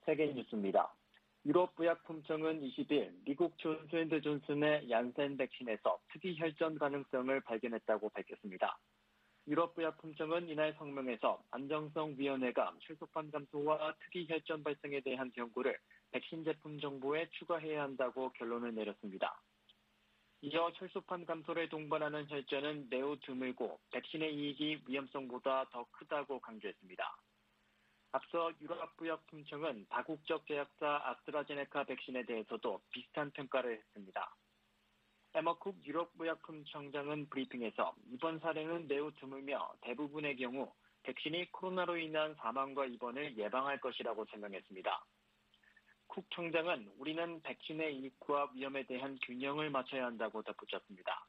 세계 뉴스입니다. 유럽의약품청은 20일 미국 존스앤드존슨의 얀센 백신에서 특이 혈전 가능성을 발견했다고 밝혔습니다. 유럽의약품청은 이날 성명에서 안정성위원회가 혈소판 감소와 특이 혈전 발생에 대한 경고를 백신 제품 정보에 추가해야 한다고 결론을 내렸습니다. 이어 혈소판 감소를 동반하는 혈전은 매우 드물고 백신의 이익이 위험성보다 더 크다고 강조했습니다. 앞서 유럽의약품청은 다국적 제약사 아스트라제네카 백신에 대해서도 비슷한 평가를 했습니다. 에머쿡 유럽의약품청장은 브리핑에서 이번 사례는 매우 드물며 대부분의 경우 백신이 코로나로 인한 사망과 입원을 예방할 것이라고 설명했습니다. 쿡 청장은 우리는 백신의 이익과 위험에 대한 균형을 맞춰야 한다고 덧붙였습니다.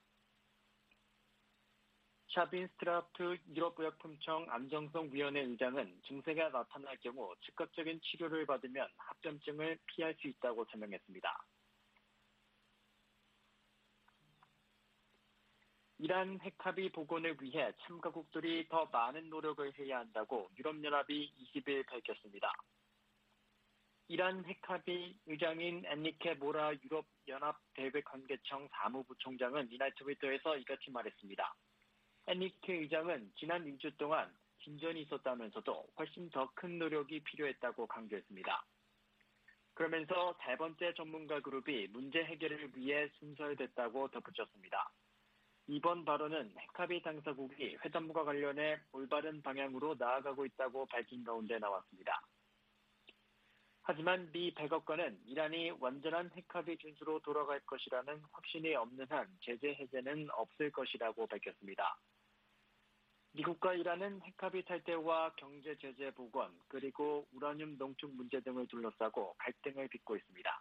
샤빈 스트라우트 유럽의약품청 안정성위원회 의장은 증세가 나타날 경우 즉각적인 치료를 받으면 합병증을 피할 수 있다고 설명했습니다. 이란 핵합의 복원을 위해 참가국들이 더 많은 노력을 해야 한다고 유럽연합이 20일 밝혔습니다. 이란 핵합의 의장인 엔리케 모라 유럽연합 대외관계청 사무부총장은 이날 트위터에서 이같이 말했습니다. 엔리케 의장은 지난 2주 동안 진전이 있었다면서도 훨씬 더 큰 노력이 필요했다고 강조했습니다. 그러면서 세 번째 전문가 그룹이 문제 해결을 위해 신설됐다고 덧붙였습니다. 이번 발언은 핵합의 당사국이 회담과 관련해 올바른 방향으로 나아가고 있다고 밝힌 가운데 나왔습니다. 하지만 미 백악관은 이란이 완전한 핵합의 준수로 돌아갈 것이라는 확신이 없는 한 제재 해제는 없을 것이라고 밝혔습니다. 미국과 이란은 핵합의 탈퇴와 경제 제재 복원, 그리고 우라늄 농축 문제 등을 둘러싸고 갈등을 빚고 있습니다.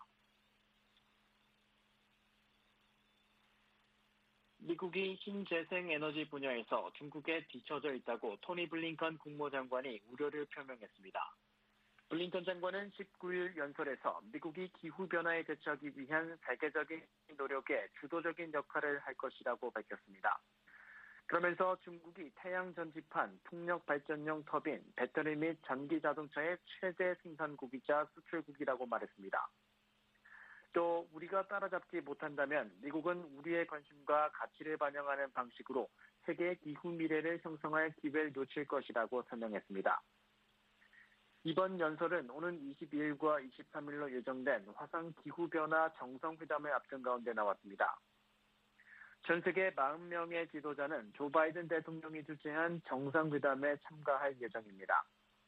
미국이 신재생 에너지 분야에서 중국에 뒤처져 있다고 토니 블링컨 국무장관이 우려를 표명했습니다. 블링컨 장관은 19일 연설에서 미국이 기후변화에 대처하기 위한 세계적인 노력에 주도적인 역할을 할 것이라고 밝혔습니다. 그러면서 중국이 태양 전지판, 풍력 발전용 터빈, 배터리 및 전기 자동차의 최대 생산국이자 수출국이라고 말했습니다. 또 우리가 따라잡지 못한다면 미국은 우리의 관심과 가치를 반영하는 방식으로 세계의 기후 미래를 형성할 기회를 놓칠 것이라고 설명했습니다. 이번 연설은 오는 22일과 23일로 예정된 화상 기후변화 정상회담을 앞둔 가운데 나왔습니다. 전 세계 40명의 지도자는 조 바이든 대통령이 주재한 정상회담에 참가할 예정입니다.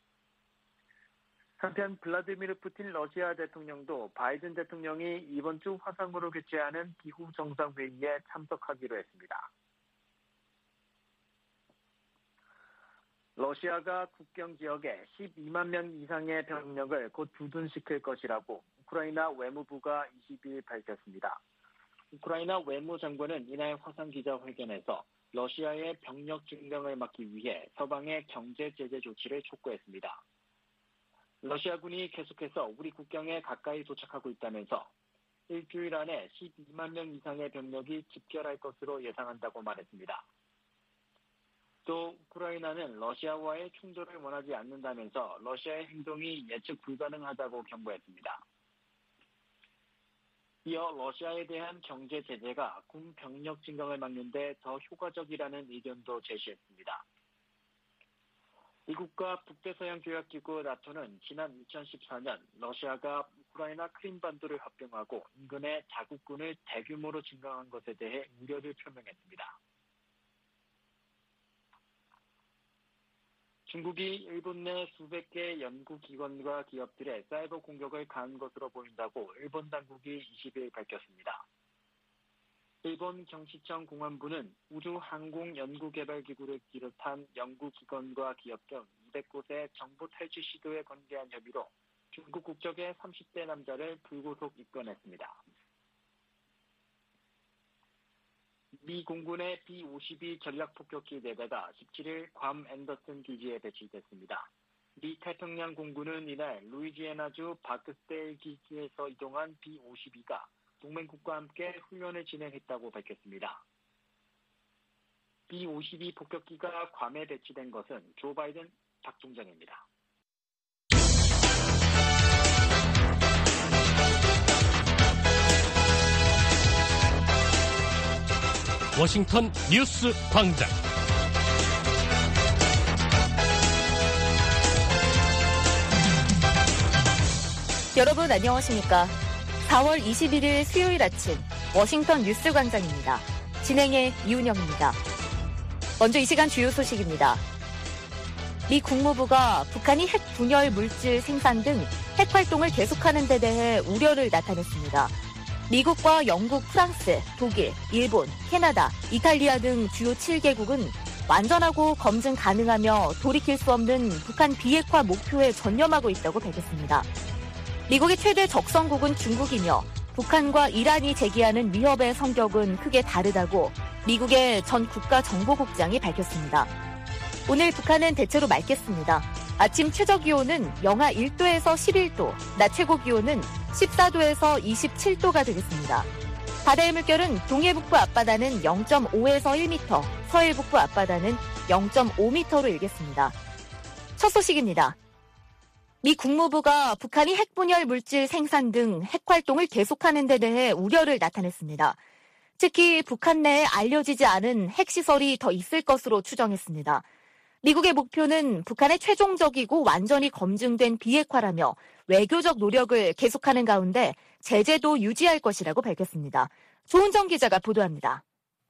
한편 블라디미르 푸틴 러시아 대통령도 바이든 대통령이 이번 주 화상으로 개최하는 기후 정상회의에 참석하기로 했습니다. 러시아가 국경 지역에 12만 명 이상의 병력을 곧 주둔시킬 것이라고 우크라이나 외무부가 22일 밝혔습니다. 우크라이나 외무장관은 이날 화상 기자회견에서 러시아의 병력 증강을 막기 위해 서방의 경제 제재 조치를 촉구했습니다. 러시아군이 계속해서 우리 국경에 가까이 도착하고 있다면서 일주일 안에 12만 명 이상의 병력이 집결할 것으로 예상한다고 말했습니다. 또 우크라이나는 러시아와의 충돌을 원하지 않는다면서 러시아의 행동이 예측 불가능하다고 경고했습니다. 이어 러시아에 대한 경제 제재가 군 병력 증강을 막는 데 더 효과적이라는 의견도 제시했습니다. 미국과 북대서양조약기구 나토는 지난 2014년 러시아가 우크라이나 크림반도를 합병하고 인근에 자국군을 대규모로 증강한 것에 대해 우려를 표명했습니다. 중국이 일본 내 수백 개 연구기관과 기업들의 사이버 공격을 가한 것으로 보인다고 일본 당국이 20일 밝혔습니다. 일본 경시청 공안부는 우주항공연구개발기구를 비롯한 연구기관과 기업 등 200곳의 정보 탈취 시도에 관계한 혐의로 중국 국적의 30대 남자를 불구속 입건했습니다. 미 공군의 B-52 전략폭격기 4대가 17일 괌 앤더슨 기지에 배치됐습니다. 미 태평양 공군은 이날 루이지애나주 바크스데일 기지에서 이동한 B-52가 동맹국과 함께 훈련을 진행했다고 밝혔습니다. B-52 폭격기가 괌에 배치된 것은 조 바이든 박 총장입니다. 워싱턴 뉴스 광장. 여러분 안녕하십니까? 4월 21일 수요일 아침 워싱턴 뉴스 광장입니다. 진행의 이은영입니다. 먼저 이 시간 주요 소식입니다. 미 국무부가 북한이 핵 분열 물질 생산 등 핵 활동을 계속하는 데 대해 우려를 나타냈습니다. 미국과 영국, 프랑스, 독일, 일본, 캐나다, 이탈리아 등 주요 7개국은 완전하고 검증 가능하며 돌이킬 수 없는 북한 비핵화 목표에 전념하고 있다고 밝혔습니다. 미국의 최대 적성국은 중국이며 북한과 이란이 제기하는 위협의 성격은 크게 다르다고 미국의 전 국가정보국장이 밝혔습니다. 오늘 북한은 대체로 맑겠습니다. 아침 최저기온은 영하 1도에서 11도, 낮 최고기온은 14도에서 27도가 되겠습니다. 바다의 물결은 동해북부 앞바다는 0.5에서 1m, 서해북부 앞바다는 0.5m로 일겠습니다. 첫 소식입니다. 미 국무부가 북한이 핵분열 물질 생산 등 핵활동을 계속하는 데 대해 우려를 나타냈습니다. 특히 북한 내에 알려지지 않은 핵시설이 더 있을 것으로 추정했습니다. 미국의 목표는 북한의 최종적이고 완전히 검증된 비핵화라며 외교적 노력을 계속하는 가운데 제재도 유지할 것이라고 밝혔습니다. 조은정 기자가 보도합니다.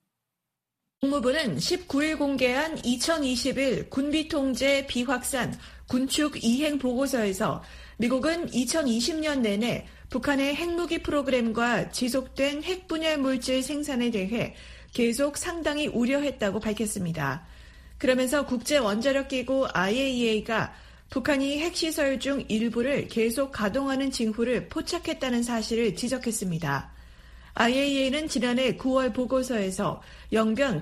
국무부는 19일 공개한 2021 군비통제 비확산 군축 이행 보고서에서 미국은 2020년 내내 북한의 핵무기 프로그램과 지속된 핵분열 물질 생산에 대해 계속 상당히 우려했다고 밝혔습니다. 그러면서 국제원자력기구 IAEA가 북한이 핵시설 중 일부를 계속 가동하는 징후를 포착했다는 사실을 지적했습니다. IAEA는 지난해 9월 보고서에서 영변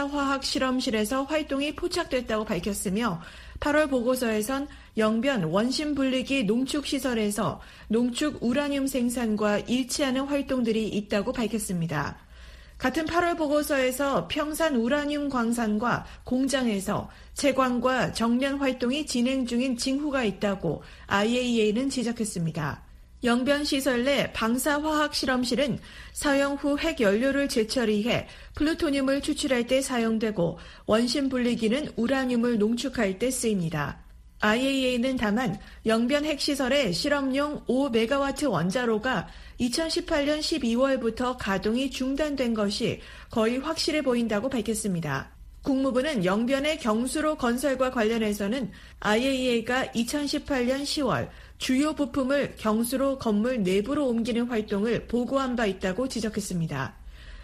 방사화학실험실에서 활동이 포착됐다고 밝혔으며 8월 보고서에선 영변 원심분리기 농축시설에서 농축 우라늄 생산과 일치하는 활동들이 있다고 밝혔습니다. 같은 8월 보고서에서 평산 우라늄 광산과 공장에서 채광과 정련 활동이 진행 중인 징후가 있다고 IAEA는 지적했습니다. 영변시설 내 방사화학실험실은 사용 후 핵연료를 재처리해 플루토늄을 추출할 때 사용되고 원심분리기는 우라늄을 농축할 때 쓰입니다. IAEA는 다만 영변 핵시설의 실험용 5메가와트 원자로가 2018년 12월부터 가동이 중단된 것이 거의 확실해 보인다고 밝혔습니다. 국무부는 영변의 경수로 건설과 관련해서는 IAEA가 2018년 10월 주요 부품을 경수로 건물 내부로 옮기는 활동을 보고한 바 있다고 지적했습니다.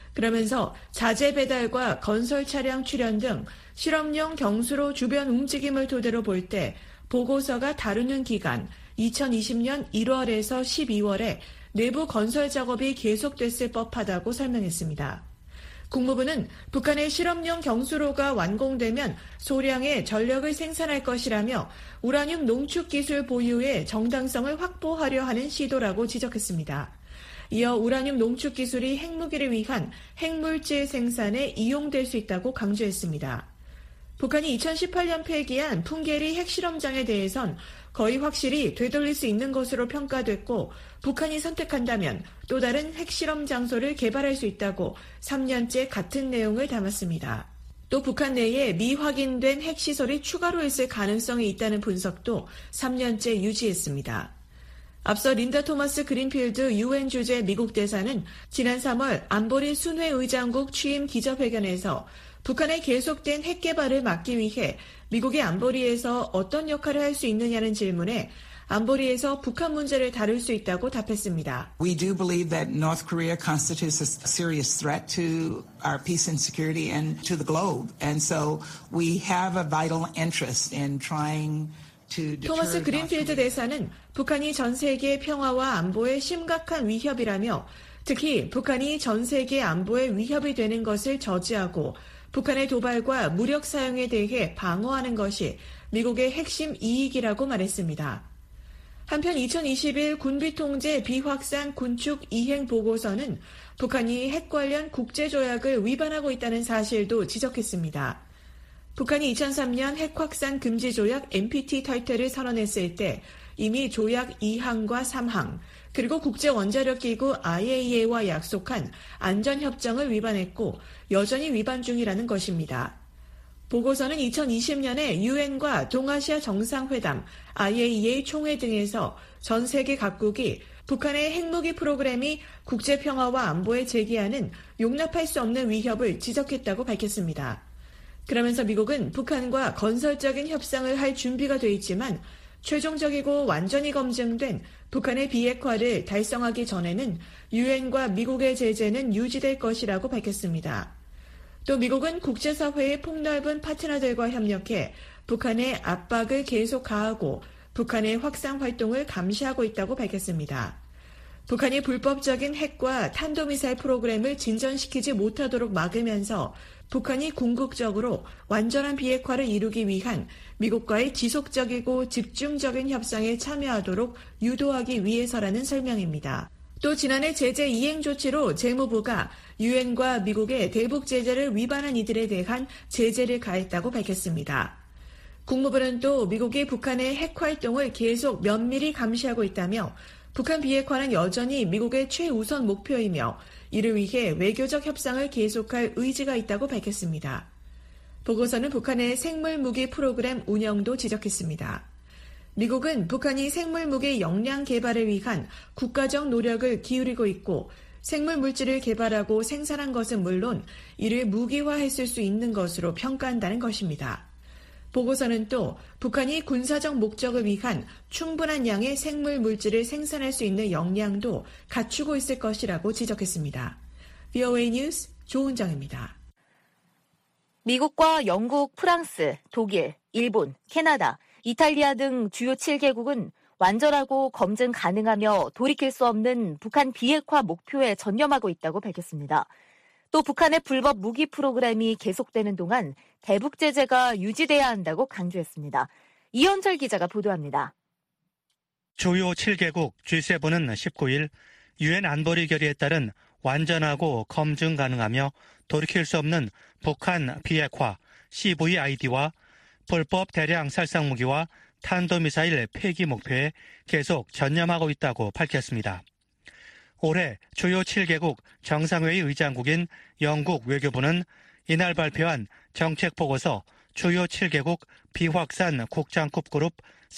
그러면서 자재 배달과 건설 차량 출현 등 실험용 경수로 주변 움직임을 토대로 볼 때 보고서가 다루는 기간 2020년 1월에서 12월에 내부 건설 작업이 계속됐을 법하다고 설명했습니다. 국무부는 북한의 실험용 경수로가 완공되면 소량의 전력을 생산할 것이라며 우라늄 농축 기술 보유의 정당성을 확보하려 하는 시도라고 지적했습니다. 이어 우라늄 농축 기술이 핵무기를 위한 핵물질 생산에 이용될 수 있다고 강조했습니다. 북한이 2018년 폐기한 풍계리 핵실험장에 대해선 거의 확실히 되돌릴 수 있는 것으로 평가됐고 북한이 선택한다면 또 다른 핵실험 장소를 개발할 수 있다고 3년째 같은 내용을 담았습니다. 또 북한 내에 미확인된 핵시설이 추가로 있을 가능성이 있다는 분석도 3년째 유지했습니다. 앞서 린다 토마스 그린필드 UN 주재 미국 대사는 지난 3월 안보리 순회의장국 취임 기자회견에서 북한의 계속된 핵 개발을 막기 위해 미국의 안보리에서 어떤 역할을 할 수 있느냐는 질문에 안보리에서 북한 문제를 다룰 수 있다고 답했습니다. We do believe that North Korea constitutes a serious threat to our peace and security and to the globe. And so we have a vital interest in trying to deter 토마스 그린필드 대사는 북한이 전 세계 평화와 안보에 심각한 위협이라며 특히 북한이 전 세계 안보에 위협이 되는 것을 저지하고 북한의 도발과 무력 사용에 대해 방어하는 것이 미국의 핵심 이익이라고 말했습니다. 한편 2021 군비통제 비확산 군축 이행 보고서는 북한이 핵 관련 국제조약을 위반하고 있다는 사실도 지적했습니다. 북한이 2003년 핵확산 금지조약 NPT 탈퇴를 선언했을 때 이미 조약 2항과 3항, 그리고 국제원자력기구 IAEA와 약속한 안전협정을 위반했고 여전히 위반 중이라는 것입니다. 보고서는 2020년에 유엔과 동아시아 정상회담, IAEA 총회 등에서 전 세계 각국이 북한의 핵무기 프로그램이 국제평화와 안보에 제기하는 용납할 수 없는 위협을 지적했다고 밝혔습니다. 그러면서 미국은 북한과 건설적인 협상을 할 준비가 돼 있지만 최종적이고 완전히 검증된 북한의 비핵화를 달성하기 전에는 유엔과 미국의 제재는 유지될 것이라고 밝혔습니다. 또 미국은 국제사회의 폭넓은 파트너들과 협력해 북한의 압박을 계속 가하고 북한의 확산 활동을 감시하고 있다고 밝혔습니다. 북한이 불법적인 핵과 탄도미사일 프로그램을 진전시키지 못하도록 막으면서 북한이 궁극적으로 완전한 비핵화를 이루기 위한 미국과의 지속적이고 집중적인 협상에 참여하도록 유도하기 위해서라는 설명입니다. 또 지난해 제재 이행 조치로 재무부가 유엔과 미국의 대북 제재를 위반한 이들에 대한 제재를 가했다고 밝혔습니다. 국무부는 또 미국이 북한의 핵 활동을 계속 면밀히 감시하고 있다며 북한 비핵화는 여전히 미국의 최우선 목표이며 이를 위해 외교적 협상을 계속할 의지가 있다고 밝혔습니다. 보고서는 북한의 생물무기 프로그램 운영도 지적했습니다. 미국은 북한이 생물무기 역량 개발을 위한 국가적 노력을 기울이고 있고 생물물질을 개발하고 생산한 것은 물론 이를 무기화했을 수 있는 것으로 평가한다는 것입니다. 보고서는 또 북한이 군사적 목적을 위한 충분한 양의 생물 물질을 생산할 수 있는 역량도 갖추고 있을 것이라고 지적했습니다. VOA 뉴스 조은정입니다. 미국과 영국, 프랑스, 독일, 일본, 캐나다, 이탈리아 등 주요 7개국은 완전하고 검증 가능하며 돌이킬 수 없는 북한 비핵화 목표에 전념하고 있다고 밝혔습니다. 또 북한의 불법 무기 프로그램이 계속되는 동안 대북 제재가 유지돼야 한다고 강조했습니다. 이현철 기자가 보도합니다. 주요 7개국 G7은 19일 유엔 안보리 결의에 따른 완전하고 검증 가능하며 돌이킬 수 없는 북한 비핵화 CVID와 불법 대량 살상무기와 탄도미사일 폐기 목표에 계속 전념하고 있다고 밝혔습니다. 올해 주요 7개국 정상회의 의장국인 영국 외교부는 이날 발표한 정책보고서 주요 7개국 비확산 국장급 그룹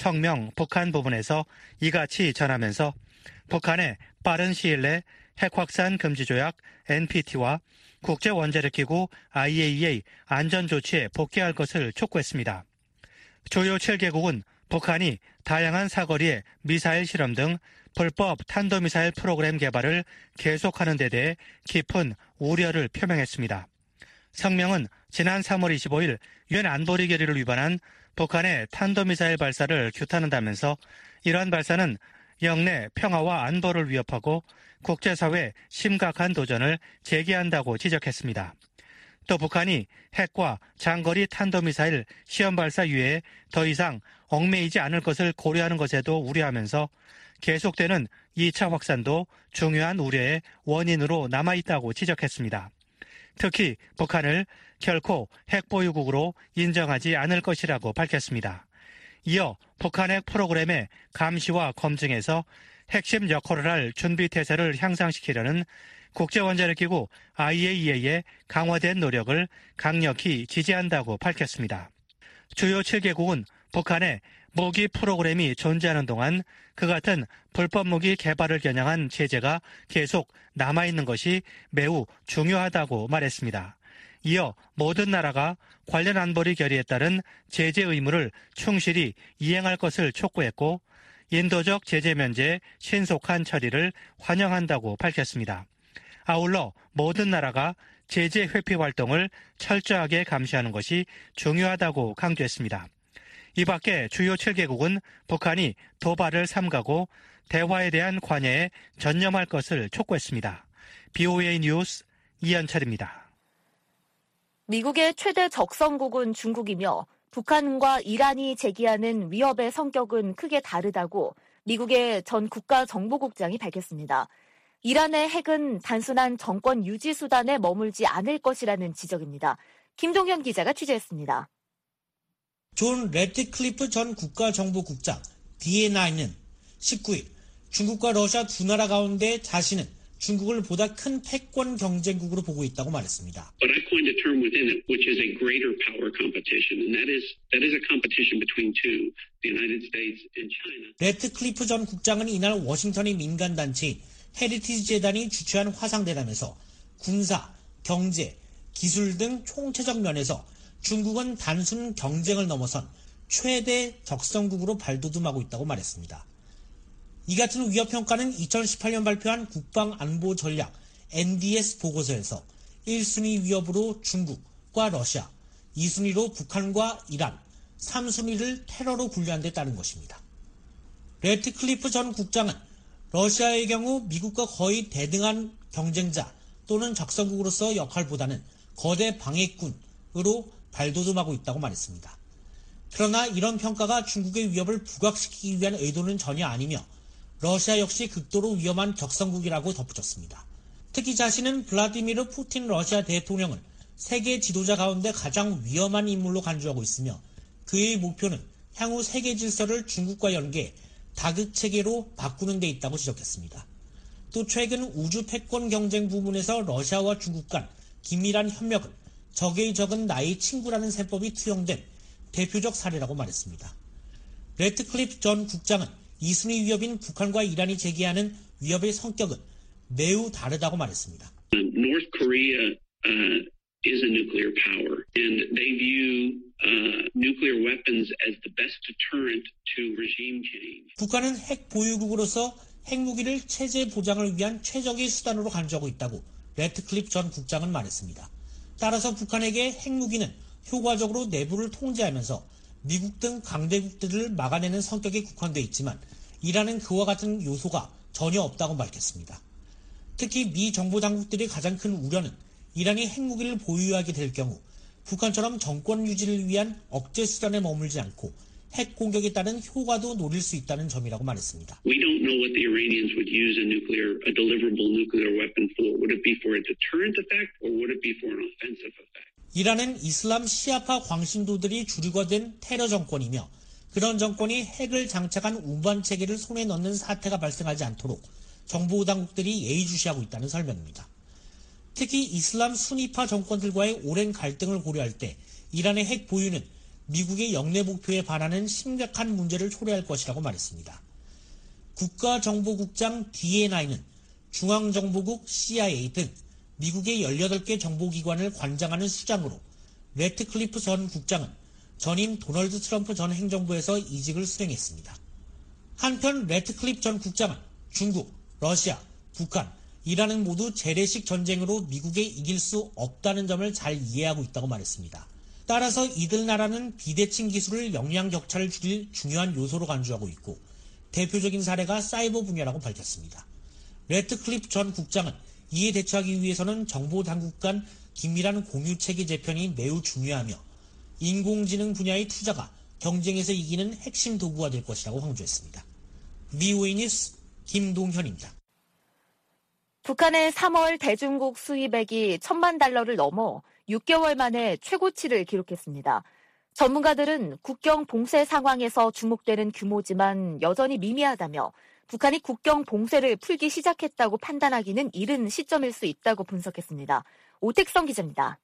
성명 북한 부분에서 이같이 전하면서 북한의 빠른 시일 내 핵확산 금지조약 NPT와 국제원자력기구 IAEA 안전조치에 복귀할 것을 촉구했습니다. 주요 7개국은 북한이 다양한 사거리의 미사일 실험 등 불법 탄도미사일 프로그램 개발을 계속하는 데 대해 깊은 우려를 표명했습니다. 성명은 지난 3월 25일 유엔 안보리 결의를 위반한 북한의 탄도미사일 발사를 규탄한다면서 이러한 발사는 영내 평화와 안보를 위협하고 국제사회에 심각한 도전을 제기한다고 지적했습니다. 또 북한이 핵과 장거리 탄도미사일 시험 발사 이외에 더 이상 얽매이지 않을 것을 고려하는 것에도 우려하면서 계속되는 2차 확산도 중요한 우려의 원인으로 남아있다고 지적했습니다. 특히 북한을 결코 핵보유국으로 인정하지 않을 것이라고 밝혔습니다. 이어 북한 핵 프로그램의 감시와 검증에서 핵심 역할을 할 준비태세를 향상시키려는 국제원자력기구 IAEA의 강화된 노력을 강력히 지지한다고 밝혔습니다. 주요 7개국은 북한의 무기 프로그램이 존재하는 동안 그 같은 불법 무기 개발을 겨냥한 제재가 계속 남아있는 것이 매우 중요하다고 말했습니다. 이어 모든 나라가 관련 안보리 결의에 따른 제재 의무를 충실히 이행할 것을 촉구했고 인도적 제재 면제의 신속한 처리를 환영한다고 밝혔습니다. 아울러 모든 나라가 제재 회피 활동을 철저하게 감시하는 것이 중요하다고 강조했습니다. 이 밖에 주요 7개국은 북한이 도발을 삼가고 대화에 대한 관여에 전념할 것을 촉구했습니다. BOA 뉴스 이현철입니다. 미국의 최대 적성국은 중국이며 북한과 이란이 제기하는 위협의 성격은 크게 다르다고 미국의 전 국가정보국장이 밝혔습니다. 이란의 핵은 단순한 정권 유지 수단에 머물지 않을 것이라는 지적입니다. 김동현 기자가 취재했습니다. 존 래티클리프 전 국가정보국장 DNI는 19일 중국과 러시아 두 나라 가운데 자신은 중국을 보다 큰 패권 경쟁국으로 보고 있다고 말했습니다. But I coined a term within it, which is a greater power competition, and that is a competition between two, the United States and China. 래트클리프 전 국장은 이날 워싱턴의 민간단체인 헤리티지 재단이 주최한 화상대담에서 군사, 경제, 기술 등 총체적 면에서 중국은 단순 경쟁을 넘어선 최대 적성국으로 발돋움하고 있다고 말했습니다. 이 같은 위협평가는 2018년 발표한 국방안보 전략 NDS 보고서에서 1순위 위협으로 중국과 러시아, 2순위로 북한과 이란, 3순위를 테러로 분류한 데 따른 것입니다. 래트클리프 전 국장은 러시아의 경우 미국과 거의 대등한 경쟁자 또는 적성국으로서 역할보다는 거대 방해꾼으로 발돋움하고 있다고 말했습니다. 그러나 이런 평가가 중국의 위협을 부각시키기 위한 의도는 전혀 아니며 러시아 역시 극도로 위험한 적성국이라고 덧붙였습니다. 특히 자신은 블라디미르 푸틴 러시아 대통령을 세계 지도자 가운데 가장 위험한 인물로 간주하고 있으며 그의 목표는 향후 세계 질서를 중국과 연계 다극체계로 바꾸는 데 있다고 지적했습니다. 또 최근 우주 패권 경쟁 부문에서 러시아와 중국 간 긴밀한 협력은 적의 적은 나의 친구라는 세법이 투영된 대표적 사례라고 말했습니다. 래트클리프 전 국장은 2순위 위협인 북한과 이란이 제기하는 위협의 성격은 매우 다르다고 말했습니다. North Korea is a nuclear power, and they view nuclear weapons as the best deterrent to regime change. 북한은 핵 보유국으로서 핵무기를 체제 보장을 위한 최적의 수단으로 간주하고 있다고 래트클리프 전 국장은 말했습니다. 따라서 북한에게 핵무기는 효과적으로 내부를 통제하면서 미국 등 강대국들을 막아내는 성격에 국한되어 있지만 이란은 그와 같은 요소가 전혀 없다고 밝혔습니다. 특히 미 정보당국들의 가장 큰 우려는 이란이 핵무기를 보유하게 될 경우 북한처럼 정권 유지를 위한 억제 수단에 머물지 않고 핵 공격에 따른 효과도 노릴 수 있다는 점이라고 말했습니다. We don't know what the Iranians would use a deliverable nuclear weapon for. Would it be for a deterrent effect or would it be for an offensive effect? 이란은 이슬람 시아파 광신도들이 주류가 된 테러 정권이며 그런 정권이 핵을 장착한 운반 체계를 손에 넣는 사태가 발생하지 않도록 정보 당국들이 예의주시하고 있다는 설명입니다. 특히 이슬람 순위파 정권들과의 오랜 갈등을 고려할 때 이란의 핵 보유는 미국의 영내 목표에 반하는 심각한 문제를 초래할 것이라고 말했습니다. 국가정보국장 DNI는 중앙정보국 CIA 등 미국의 18개 정보기관을 관장하는 수장으로 래트클리프 전 국장은 전임 도널드 트럼프 전 행정부에서 이직을 수행했습니다. 한편 래트클리프 전 국장은 중국, 러시아, 북한, 이란은 모두 재래식 전쟁으로 미국에 이길 수 없다는 점을 잘 이해하고 있다고 말했습니다. 따라서 이들 나라는 비대칭 기술을 역량 격차를 줄일 중요한 요소로 간주하고 있고 대표적인 사례가 사이버 분야라고 밝혔습니다. 래트클리프 전 국장은 이에 대처하기 위해서는 정보 당국 간 긴밀한 공유 체계 재편이 매우 중요하며 인공지능 분야의 투자가 경쟁에서 이기는 핵심 도구가 될 것이라고 강조했습니다. VOA 뉴스 김동현입니다. 북한의 3월 대중국 수입액이 1,000만 달러를 넘어 6개월 만에 최고치를 기록했습니다. 전문가들은 국경 봉쇄 상황에서 주목되는 규모지만 여전히 미미하다며 북한이 국경 봉쇄를 풀기 시작했다고 판단하기는 이른 시점일 수 있다고 분석했습니다. 오택성 기자입니다.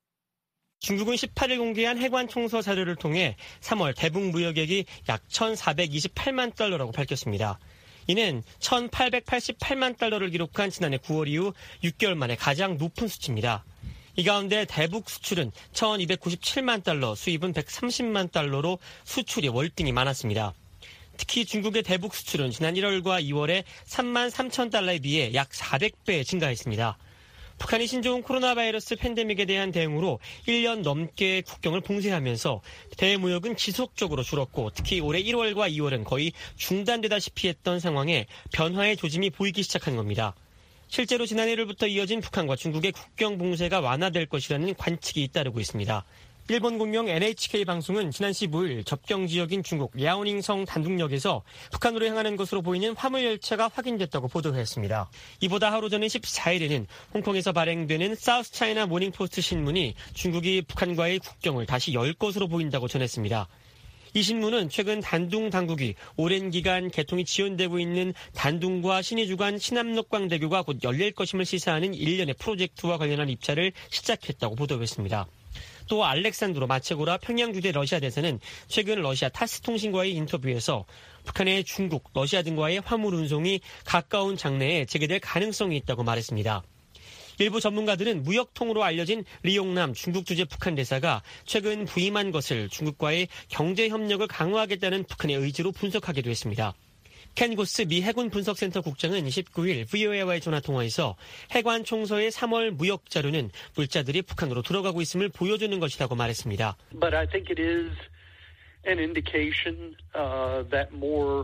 중국은 18일 공개한 해관 총서 자료를 통해 3월 대북 무역액이 약 1,428만 달러라고 밝혔습니다. 이는 1,888만 달러를 기록한 지난해 9월 이후 6개월 만에 가장 높은 수치입니다. 이 가운데 대북 수출은 1,297만 달러, 수입은 130만 달러로 수출이 월등히 많았습니다. 특히 중국의 대북 수출은 지난 1월과 2월에 3만 3천 달러에 비해 약 400배 증가했습니다. 북한이 신종 코로나 바이러스 팬데믹에 대한 대응으로 1년 넘게 국경을 봉쇄하면서 대무역은 지속적으로 줄었고 특히 올해 1월과 2월은 거의 중단되다시피 했던 상황에 변화의 조짐이 보이기 시작한 겁니다. 실제로 지난 1월부터 이어진 북한과 중국의 국경 봉쇄가 완화될 것이라는 관측이 잇따르고 있습니다. 일본 공영 NHK 방송은 지난 15일 접경 지역인 중국 야오닝성 단둥역에서 북한으로 향하는 것으로 보이는 화물 열차가 확인됐다고 보도했습니다. 이보다 하루 전인 14일에는 홍콩에서 발행되는 사우스 차이나 모닝포스트 신문이 중국이 북한과의 국경을 다시 열 것으로 보인다고 전했습니다. 이 신문은 최근 단둥 당국이 오랜 기간 개통이 지연되고 있는 단둥과 신의주 간 신암록광대교가 곧 열릴 것임을 시사하는 일련의 프로젝트와 관련한 입찰을 시작했다고 보도했습니다. 또 알렉산드로 마체고라 평양주재 러시아 대사는 최근 러시아 타스 통신과의 인터뷰에서 북한의 중국, 러시아 등과의 화물 운송이 가까운 장래에 재개될 가능성이 있다고 말했습니다. 일부 전문가들은 무역통으로 알려진 리용남 중국 주재 북한 대사가 최근 부임한 것을 중국과의 경제 협력을 강화하겠다는 북한의 의지로 분석하기도 했습니다. 켄 고스 미 해군 분석센터 국장은 19일 VOA와의 전화통화에서 해관 총서의 3월 무역 자료는 물자들이 북한으로 들어가고 있음을 보여주는 것이라고 말했습니다. But I think it is an indication that more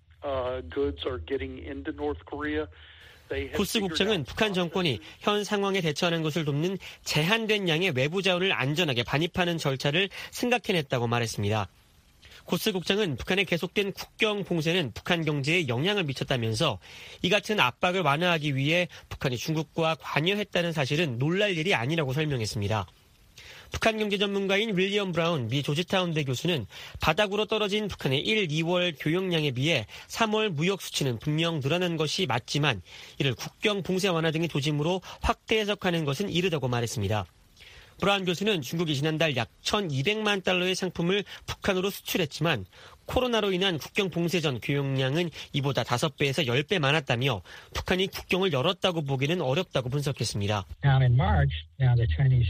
goods are getting into North Korea. 고스 국장은 북한 정권이 현 상황에 대처하는 것을 돕는 제한된 양의 외부 자원을 안전하게 반입하는 절차를 생각해냈다고 말했습니다. 고스 국장은 북한의 계속된 국경 봉쇄는 북한 경제에 영향을 미쳤다면서 이 같은 압박을 완화하기 위해 북한이 중국과 관여했다는 사실은 놀랄 일이 아니라고 설명했습니다. 북한 경제 전문가인 윌리엄 브라운 미 조지타운대 교수는 바닥으로 떨어진 북한의 1, 2월 교역량에 비해 3월 무역 수치는 분명 늘어난 것이 맞지만 이를 국경 봉쇄 완화 등의 조짐으로 확대 해석하는 것은 이르다고 말했습니다. 브라운 교수는 중국이 지난달 약 1,200만 달러의 상품을 북한으로 수출했지만 코로나로 인한 국경 봉쇄 전 교역량은 이보다 5배에서 10배 많았다며 북한이 국경을 열었다고 보기는 어렵다고 분석했습니다. Down in March, now the Chinese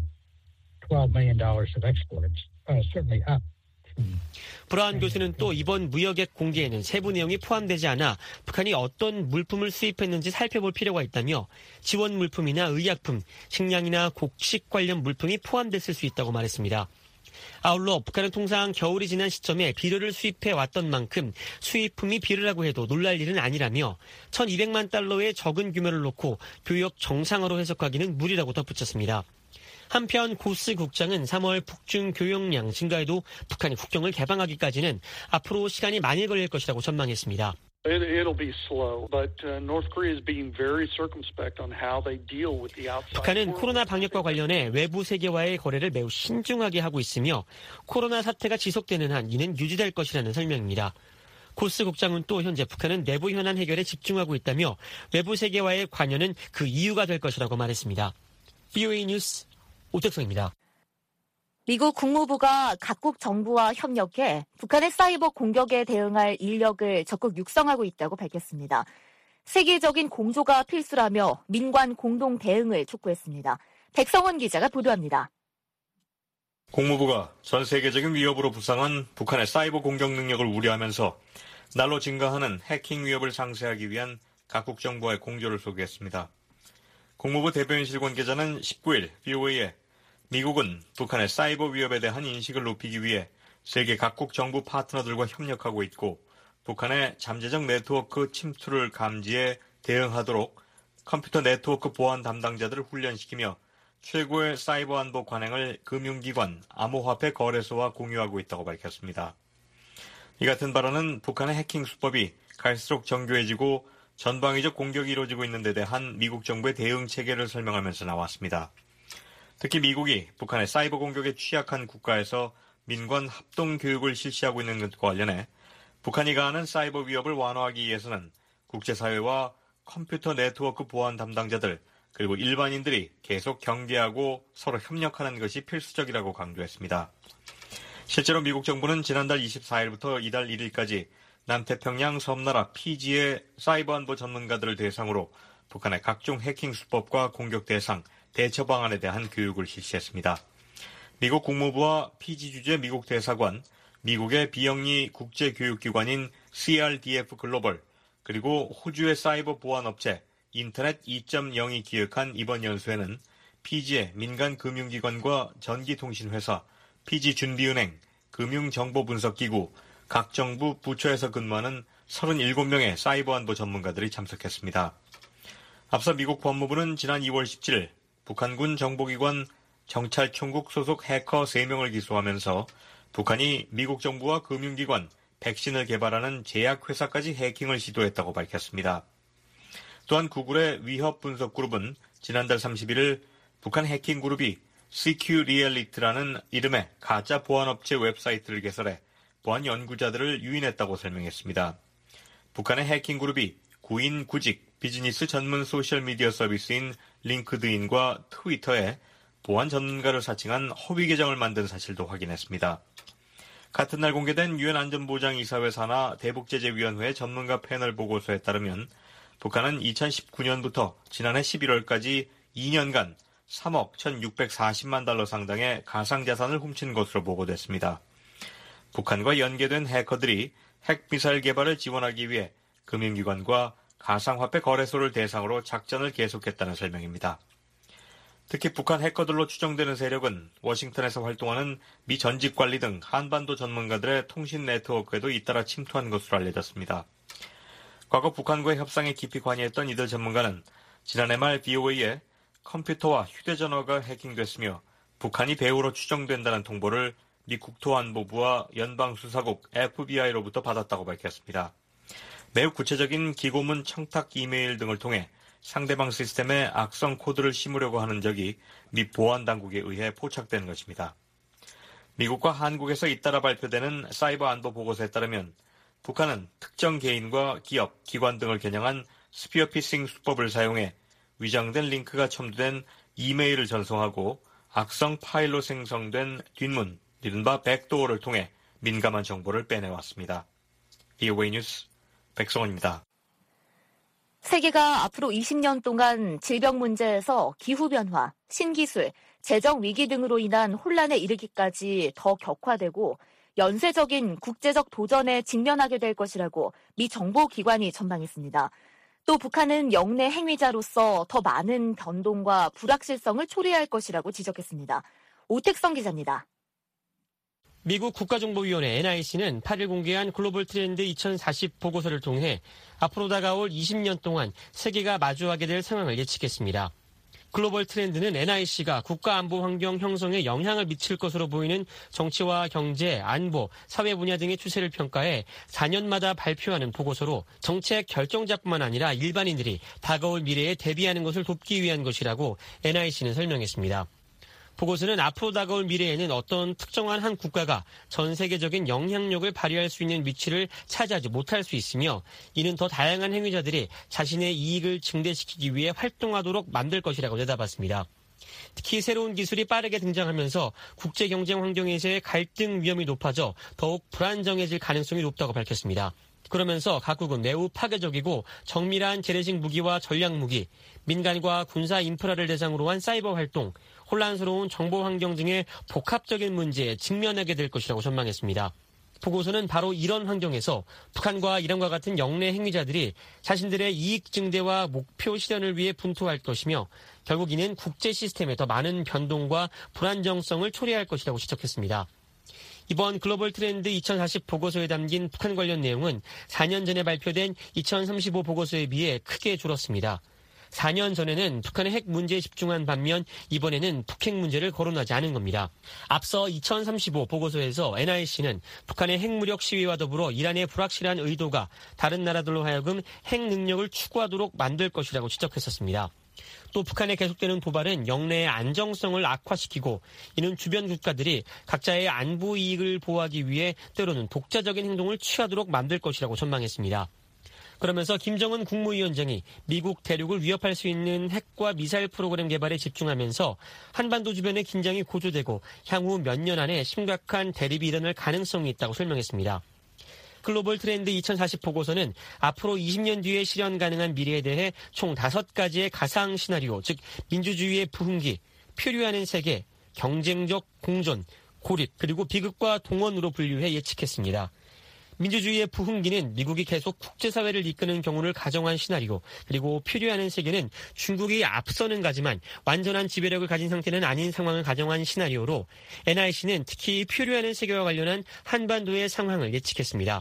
$12 million of exports, certainly up. 브라운 교수는 또 이번 무역액 공개에는 세부 내용이 포함되지 않아 북한이 어떤 물품을 수입했는지 살펴볼 필요가 있다며 지원 물품이나 의약품, 식량이나 곡식 관련 물품이 포함됐을 수 있다고 말했습니다. 아울러 북한은 통상 겨울이 지난 시점에 비료를 수입해 왔던 만큼 수입품이 비료라고 해도 놀랄 일은 아니라며 1,200만 달러의 적은 규모를 놓고 교역 정상화로 해석하기는 무리라고 덧붙였습니다. 한편 고스 국장은 3월 북중 교역량 증가에도 북한이 국경을 개방하기까지는 앞으로 시간이 많이 걸릴 것이라고 전망했습니다. It'll be slow, but North Korea is being very circumspect on how they deal with the outside. 북한은 코로나 방역과 관련해 외부 세계와의 거래를 매우 신중하게 하고 있으며 코로나 사태가 지속되는 한 이는 유지될 것이라는 설명입니다. 고스 국장은 또 현재 북한은 내부 현안 해결에 집중하고 있다며 외부 세계와의 관여는 그 이유가 될 것이라고 말했습니다. VOA 뉴스 오택성입니다. 미국 국무부가 각국 정부와 협력해 북한의 사이버 공격에 대응할 인력을 적극 육성하고 있다고 밝혔습니다. 세계적인 공조가 필수라며 민관 공동 대응을 촉구했습니다. 백성원 기자가 보도합니다. 국무부가 전 세계적인 위협으로 부상한 북한의 사이버 공격 능력을 우려하면서 날로 증가하는 해킹 위협을 상쇄하기 위한 각국 정부와의 공조를 소개했습니다. 국무부 대변인실 관계자는 19일 VOA에 미국은 북한의 사이버 위협에 대한 인식을 높이기 위해 세계 각국 정부 파트너들과 협력하고 있고 북한의 잠재적 네트워크 침투를 감지해 대응하도록 컴퓨터 네트워크 보안 담당자들을 훈련시키며 최고의 사이버 안보 관행을 금융기관, 암호화폐 거래소와 공유하고 있다고 밝혔습니다. 이 같은 발언은 북한의 해킹 수법이 갈수록 정교해지고 전방위적 공격이 이루어지고 있는 데 대한 미국 정부의 대응 체계를 설명하면서 나왔습니다. 특히 미국이 북한의 사이버 공격에 취약한 국가에서 민관 합동 교육을 실시하고 있는 것과 관련해 북한이 가하는 사이버 위협을 완화하기 위해서는 국제사회와 컴퓨터 네트워크 보안 담당자들 그리고 일반인들이 계속 경계하고 서로 협력하는 것이 필수적이라고 강조했습니다. 실제로 미국 정부는 지난달 24일부터 이달 1일까지 남태평양 섬나라 피지의 사이버 안보 전문가들을 대상으로 북한의 각종 해킹 수법과 공격 대상, 대처 방안에 대한 교육을 실시했습니다. 미국 국무부와 피지 주재 미국 대사관, 미국의 비영리 국제교육기관인 CRDF 글로벌, 그리고 호주의 사이버 보안업체 인터넷 2.0이 기획한 이번 연수회는 피지의 민간금융기관과 전기통신회사, 피지준비은행, 금융정보분석기구, 각 정부 부처에서 근무하는 37명의 사이버 안보 전문가들이 참석했습니다. 앞서 미국 법무부는 지난 2월 17일 북한군 정보기관 정찰총국 소속 해커 3명을 기소하면서 북한이 미국 정부와 금융기관, 백신을 개발하는 제약회사까지 해킹을 시도했다고 밝혔습니다. 또한 구글의 위협분석그룹은 지난달 31일 북한 해킹그룹이 CQReality라는 이름의 가짜 보안업체 웹사이트를 개설해 보안 연구자들을 유인했다고 설명했습니다. 북한의 해킹 그룹이 구인 구직 비즈니스 전문 소셜미디어 서비스인 링크드인과 트위터에 보안 전문가를 사칭한 허위 계정을 만든 사실도 확인했습니다. 같은 날 공개된 유엔 안전보장이사회 산하 대북제재위원회 전문가 패널 보고서에 따르면 북한은 2019년부터 지난해 11월까지 2년간 3억 1,640만 달러 상당의 가상자산을 훔친 것으로 보고됐습니다. 북한과 연계된 해커들이 핵미사일 개발을 지원하기 위해 금융기관과 가상화폐 거래소를 대상으로 작전을 계속했다는 설명입니다. 특히 북한 해커들로 추정되는 세력은 워싱턴에서 활동하는 미 전직관리 등 한반도 전문가들의 통신 네트워크에도 잇따라 침투한 것으로 알려졌습니다. 과거 북한과의 협상에 깊이 관여했던 이들 전문가는 지난해 말 VOA에 컴퓨터와 휴대전화가 해킹됐으며 북한이 배후로 추정된다는 통보를 미 국토안보부와 연방수사국 FBI로부터 받았다고 밝혔습니다. 매우 구체적인 기고문 청탁 이메일 등을 통해 상대방 시스템에 악성 코드를 심으려고 하는 적이 미 보안당국에 의해 포착된 것입니다. 미국과 한국에서 잇따라 발표되는 사이버 안보 보고서에 따르면 북한은 특정 개인과 기업, 기관 등을 겨냥한 스피어피싱 수법을 사용해 위장된 링크가 첨부된 이메일을 전송하고 악성 파일로 생성된 뒷문, 이른바 백도어를 통해 민감한 정보를 빼내왔습니다. VOA 뉴스 백성원입니다. 세계가 앞으로 20년 동안 질병 문제에서 기후변화, 신기술, 재정 위기 등으로 인한 혼란에 이르기까지 더 격화되고 연쇄적인 국제적 도전에 직면하게 될 것이라고 미 정보기관이 전망했습니다. 또 북한은 영내 행위자로서 더 많은 변동과 불확실성을 초래할 것이라고 지적했습니다. 오택성 기자입니다. 미국 국가정보위원회 NIC는 8일 공개한 글로벌 트렌드 2040 보고서를 통해 앞으로 다가올 20년 동안 세계가 마주하게 될 상황을 예측했습니다. 글로벌 트렌드는 NIC가 국가 안보 환경 형성에 영향을 미칠 것으로 보이는 정치와 경제, 안보, 사회 분야 등의 추세를 평가해 4년마다 발표하는 보고서로 정책 결정자뿐만 아니라 일반인들이 다가올 미래에 대비하는 것을 돕기 위한 것이라고 NIC는 설명했습니다. 보고서는 앞으로 다가올 미래에는 어떤 특정한 한 국가가 전 세계적인 영향력을 발휘할 수 있는 위치를 차지하지 못할 수 있으며 이는 더 다양한 행위자들이 자신의 이익을 증대시키기 위해 활동하도록 만들 것이라고 내다봤습니다. 특히 새로운 기술이 빠르게 등장하면서 국제 경쟁 환경에서의 갈등 위험이 높아져 더욱 불안정해질 가능성이 높다고 밝혔습니다. 그러면서 각국은 매우 파괴적이고 정밀한 재래식 무기와 전략 무기, 민간과 군사 인프라를 대상으로 한 사이버 활동, 혼란스러운 정보 환경 등의 복합적인 문제에 직면하게 될 것이라고 전망했습니다. 보고서는 바로 이런 환경에서 북한과 이란과 같은 영내 행위자들이 자신들의 이익 증대와 목표 실현을 위해 분투할 것이며 결국 이는 국제 시스템에 더 많은 변동과 불안정성을 초래할 것이라고 지적했습니다. 이번 글로벌 트렌드 2040 보고서에 담긴 북한 관련 내용은 4년 전에 발표된 2035 보고서에 비해 크게 줄었습니다. 4년 전에는 북한의 핵 문제에 집중한 반면 이번에는 북핵 문제를 거론하지 않은 겁니다. 앞서 2035 보고서에서 NIC는 북한의 핵무력 시위와 더불어 이란의 불확실한 의도가 다른 나라들로 하여금 핵 능력을 추구하도록 만들 것이라고 지적했었습니다. 또 북한의 계속되는 도발은 영내의 안정성을 악화시키고 이는 주변 국가들이 각자의 안보 이익을 보호하기 위해 때로는 독자적인 행동을 취하도록 만들 것이라고 전망했습니다. 그러면서 김정은 국무위원장이 미국 대륙을 위협할 수 있는 핵과 미사일 프로그램 개발에 집중하면서 한반도 주변의 긴장이 고조되고 향후 몇 년 안에 심각한 대립이 일어날 가능성이 있다고 설명했습니다. 글로벌 트렌드 2040 보고서는 앞으로 20년 뒤에 실현 가능한 미래에 대해 총 5가지의 가상 시나리오, 즉 민주주의의 부흥기, 표류하는 세계, 경쟁적 공존, 고립, 그리고 비극과 동원으로 분류해 예측했습니다. 민주주의의 부흥기는 미국이 계속 국제사회를 이끄는 경우를 가정한 시나리오, 그리고 표류하는 세계는 중국이 앞서는 가지만 완전한 지배력을 가진 상태는 아닌 상황을 가정한 시나리오로 NIC는 특히 표류하는 세계와 관련한 한반도의 상황을 예측했습니다.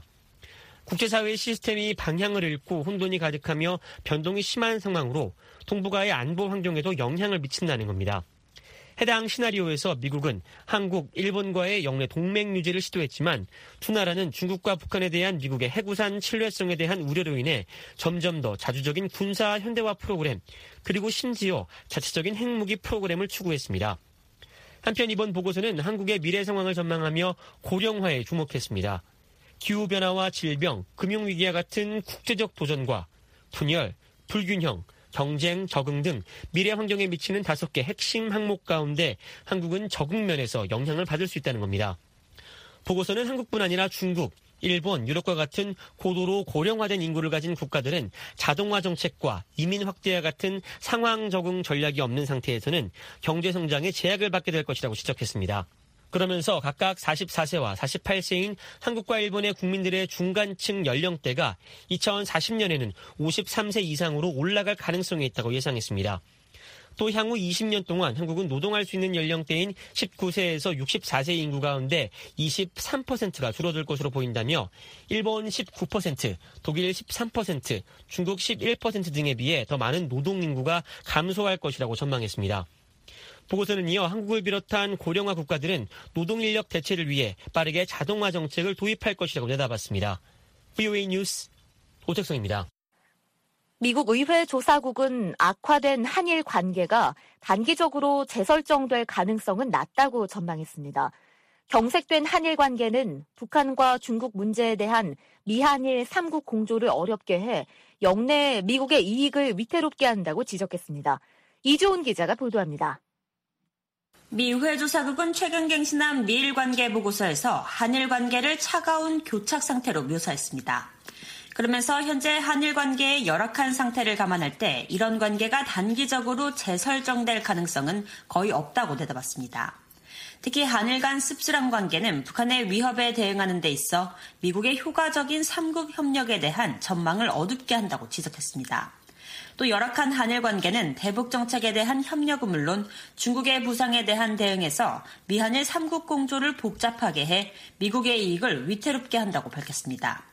국제사회의 시스템이 방향을 잃고 혼돈이 가득하며 변동이 심한 상황으로 동북아의 안보 환경에도 영향을 미친다는 겁니다. 해당 시나리오에서 미국은 한국, 일본과의 영내 동맹 유지를 시도했지만 두 나라는 중국과 북한에 대한 미국의 핵우산 신뢰성에 대한 우려로 인해 점점 더 자주적인 군사 현대화 프로그램, 그리고 심지어 자체적인 핵무기 프로그램을 추구했습니다. 한편 이번 보고서는 한국의 미래 상황을 전망하며 고령화에 주목했습니다. 기후변화와 질병, 금융위기와 같은 국제적 도전과 분열, 불균형, 경쟁, 적응 등 미래 환경에 미치는 5개 핵심 항목 가운데 한국은 적응 면에서 영향을 받을 수 있다는 겁니다. 보고서는 한국뿐 아니라 중국, 일본, 유럽과 같은 고도로 고령화된 인구를 가진 국가들은 자동화 정책과 이민 확대와 같은 상황 적응 전략이 없는 상태에서는 경제 성장에 제약을 받게 될 것이라고 지적했습니다. 그러면서 각각 44세와 48세인 한국과 일본의 국민들의 중간층 연령대가 2040년에는 53세 이상으로 올라갈 가능성이 있다고 예상했습니다. 또 향후 20년 동안 한국은 노동할 수 있는 연령대인 19세에서 64세 인구 가운데 23%가 줄어들 것으로 보인다며 일본 19%, 독일 13%, 중국 11% 등에 비해 더 많은 노동 인구가 감소할 것이라고 전망했습니다. 보고서는 이어 한국을 비롯한 고령화 국가들은 노동인력 대체를 위해 빠르게 자동화 정책을 도입할 것이라고 내다봤습니다. VOA 뉴스 오택성입니다. 미국 의회 조사국은 악화된 한일 관계가 단기적으로 재설정될 가능성은 낮다고 전망했습니다. 경색된 한일 관계는 북한과 중국 문제에 대한 미한일 3국 공조를 어렵게 해 영내 미국의 이익을 위태롭게 한다고 지적했습니다. 이주온 기자가 보도합니다. 미 의회 조사국은 최근 갱신한 미일 관계 보고서에서 한일 관계를 차가운 교착 상태로 묘사했습니다. 그러면서 현재 한일 관계의 열악한 상태를 감안할 때 이런 관계가 단기적으로 재설정될 가능성은 거의 없다고 대답했습니다. 특히 한일 간 씁쓸한 관계는 북한의 위협에 대응하는 데 있어 미국의 효과적인 3국 협력에 대한 전망을 어둡게 한다고 지적했습니다. 또 열악한 한일 관계는 대북 정책에 대한 협력은 물론 중국의 부상에 대한 대응에서 미한일 3국 공조를 복잡하게 해 미국의 이익을 위태롭게 한다고 밝혔습니다.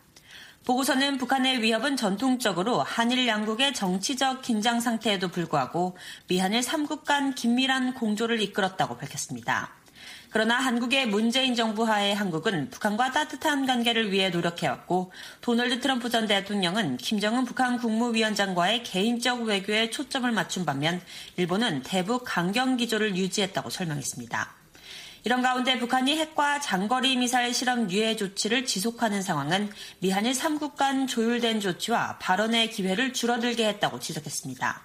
보고서는 북한의 위협은 전통적으로 한일 양국의 정치적 긴장 상태에도 불구하고 미한일 3국 간 긴밀한 공조를 이끌었다고 밝혔습니다. 그러나 한국의 문재인 정부 하에 한국은 북한과 따뜻한 관계를 위해 노력해왔고 도널드 트럼프 전 대통령은 김정은 북한 국무위원장과의 개인적 외교에 초점을 맞춘 반면 일본은 대북 강경 기조를 유지했다고 설명했습니다. 이런 가운데 북한이 핵과 장거리 미사일 실험 유예 조치를 지속하는 상황은 미한일 3국 간 조율된 조치와 발언의 기회를 줄어들게 했다고 지적했습니다.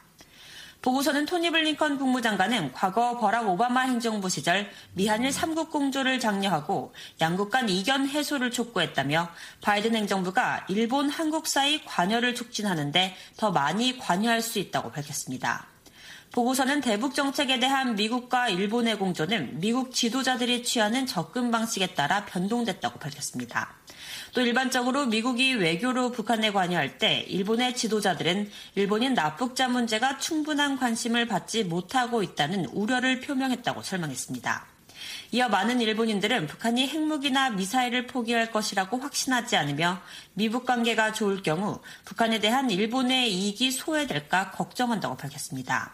보고서는 토니 블링컨 국무장관은 과거 버락 오바마 행정부 시절 미한일 3국 공조를 장려하고 양국 간 이견 해소를 촉구했다며 바이든 행정부가 일본, 한국 사이 관여를 촉진하는데 더 많이 관여할 수 있다고 밝혔습니다. 보고서는 대북 정책에 대한 미국과 일본의 공조는 미국 지도자들이 취하는 접근 방식에 따라 변동됐다고 밝혔습니다. 또 일반적으로 미국이 외교로 북한에 관여할 때 일본의 지도자들은 일본인 납북자 문제가 충분한 관심을 받지 못하고 있다는 우려를 표명했다고 설명했습니다. 이어 많은 일본인들은 북한이 핵무기나 미사일을 포기할 것이라고 확신하지 않으며 미북 관계가 좋을 경우 북한에 대한 일본의 이익이 소외될까 걱정한다고 밝혔습니다.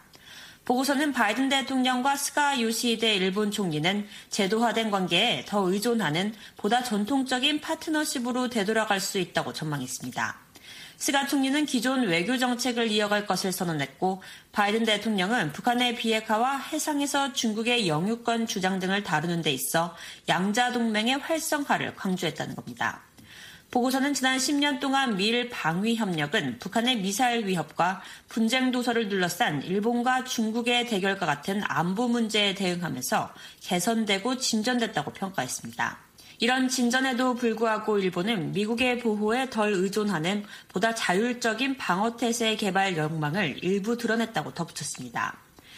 보고서는 바이든 대통령과 스가 요시히데 일본 총리는 제도화된 관계에 더 의존하는 보다 전통적인 파트너십으로 되돌아갈 수 있다고 전망했습니다. 스가 총리는 기존 외교 정책을 이어갈 것을 선언했고 바이든 대통령은 북한의 비핵화와 해상에서 중국의 영유권 주장 등을 다루는 데 있어 양자 동맹의 활성화를 강조했다는 겁니다. 보고서는 지난 10년 동안 미일 방위 협력은 북한의 미사일 위협과 분쟁 도서를 둘러싼 일본과 중국의 대결과 같은 안보 문제에 대응하면서 개선되고 진전됐다고 평가했습니다. 이런 진전에도 불구하고 일본은 미국의 보호에 덜 의존하는 보다 자율적인 방어태세 개발 욕망을 일부 드러냈다고 덧붙였습니다.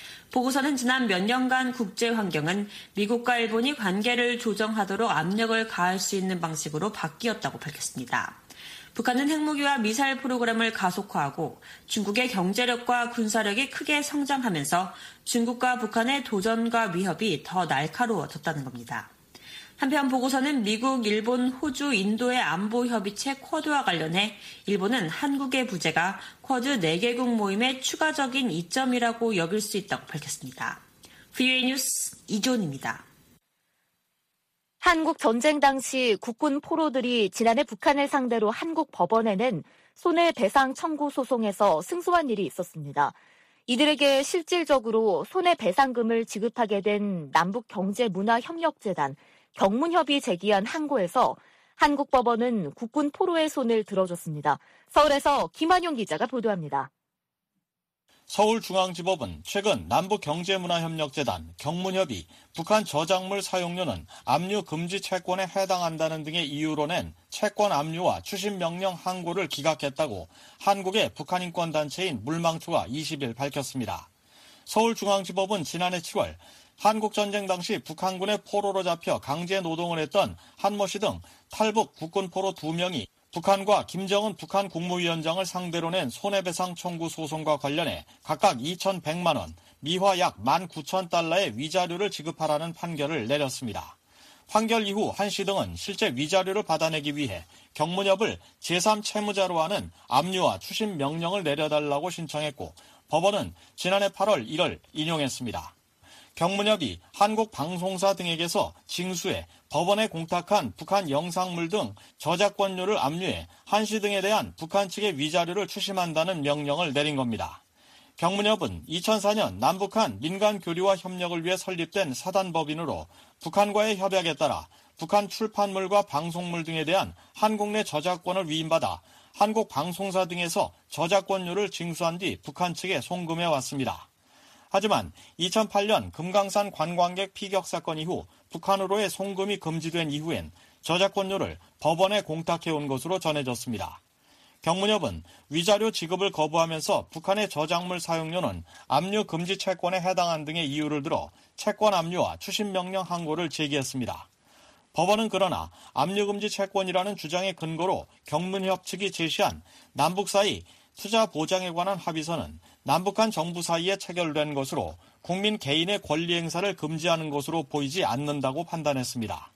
보고서는 지난 몇 년간 국제 환경은 미국과 일본이 관계를 조정하도록 압력을 가할 수 있는 방식으로 바뀌었다고 밝혔습니다. 북한은 핵무기와 미사일 프로그램을 가속화하고 중국의 경제력과 군사력이 크게 성장하면서 중국과 북한의 도전과 위협이 더 날카로워졌다는 겁니다. 한편 보고서는 미국, 일본, 호주, 인도의 안보협의체 쿼드와 관련해 일본은 한국의 부재가 쿼드 4개국 모임의 추가적인 이점이라고 여길 수 있다고 밝혔습니다. VOA 뉴스 이존입니다. 한국 전쟁 당시 국군 포로들이 지난해 북한을 상대로 한국 법원에 낸 손해배상 청구 소송에서 승소한 일이 있었습니다. 이들에게 실질적으로 손해배상금을 지급하게 된 남북경제문화협력재단 경문협이 제기한 항고에서 한국 법원은 국군 포로의 손을 들어줬습니다. 서울에서 김한용 기자가 보도합니다. 서울중앙지법은 최근 남북경제문화협력재단, 경문협이 북한 저작물 사용료는 압류 금지 채권에 해당한다는 등의 이유로 낸 채권 압류와 추심명령 항고를 기각했다고 한국의 북한인권단체인 물망초가 20일 밝혔습니다. 서울중앙지법은 지난해 7월 한국전쟁 당시 북한군의 포로로 잡혀 강제 노동을 했던 한모 씨 등 탈북 국군 포로 2명이 북한과 김정은 북한 국무위원장을 상대로 낸 손해배상 청구 소송과 관련해 각각 2,100만 원, 미화 약 19,000달러의 위자료를 지급하라는 판결을 내렸습니다. 판결 이후 한 씨 등은 실제 위자료를 받아내기 위해 경문협을 제3채무자로 하는 압류와 추심 명령을 내려달라고 신청했고 법원은 지난해 8월 1일 인용했습니다. 경문협이 한국 방송사 등에게서 징수해 법원에 공탁한 북한 영상물 등 저작권료를 압류해 한 씨 등에 대한 북한 측의 위자료를 추심한다는 명령을 내린 겁니다. 경문협은 2004년 남북한 민간 교류와 협력을 위해 설립된 사단법인으로 북한과의 협약에 따라 북한 출판물과 방송물 등에 대한 한국 내 저작권을 위임받아 한국 방송사 등에서 저작권료를 징수한 뒤 북한 측에 송금해 왔습니다. 하지만 2008년 금강산 관광객 피격 사건 이후 북한으로의 송금이 금지된 이후엔 저작권료를 법원에 공탁해온 것으로 전해졌습니다. 경문협은 위자료 지급을 거부하면서 북한의 저작물 사용료는 압류 금지 채권에 해당한 등의 이유를 들어 채권 압류와 추심명령 항고를 제기했습니다. 법원은 그러나 압류금지 채권이라는 주장의 근거로 경문협 측이 제시한 남북 사이 투자 보장에 관한 합의서는 남북한 정부 사이에 체결된 것으로 국민 개인의 권리 행사를 금지하는 것으로 보이지 않는다고 판단했습니다.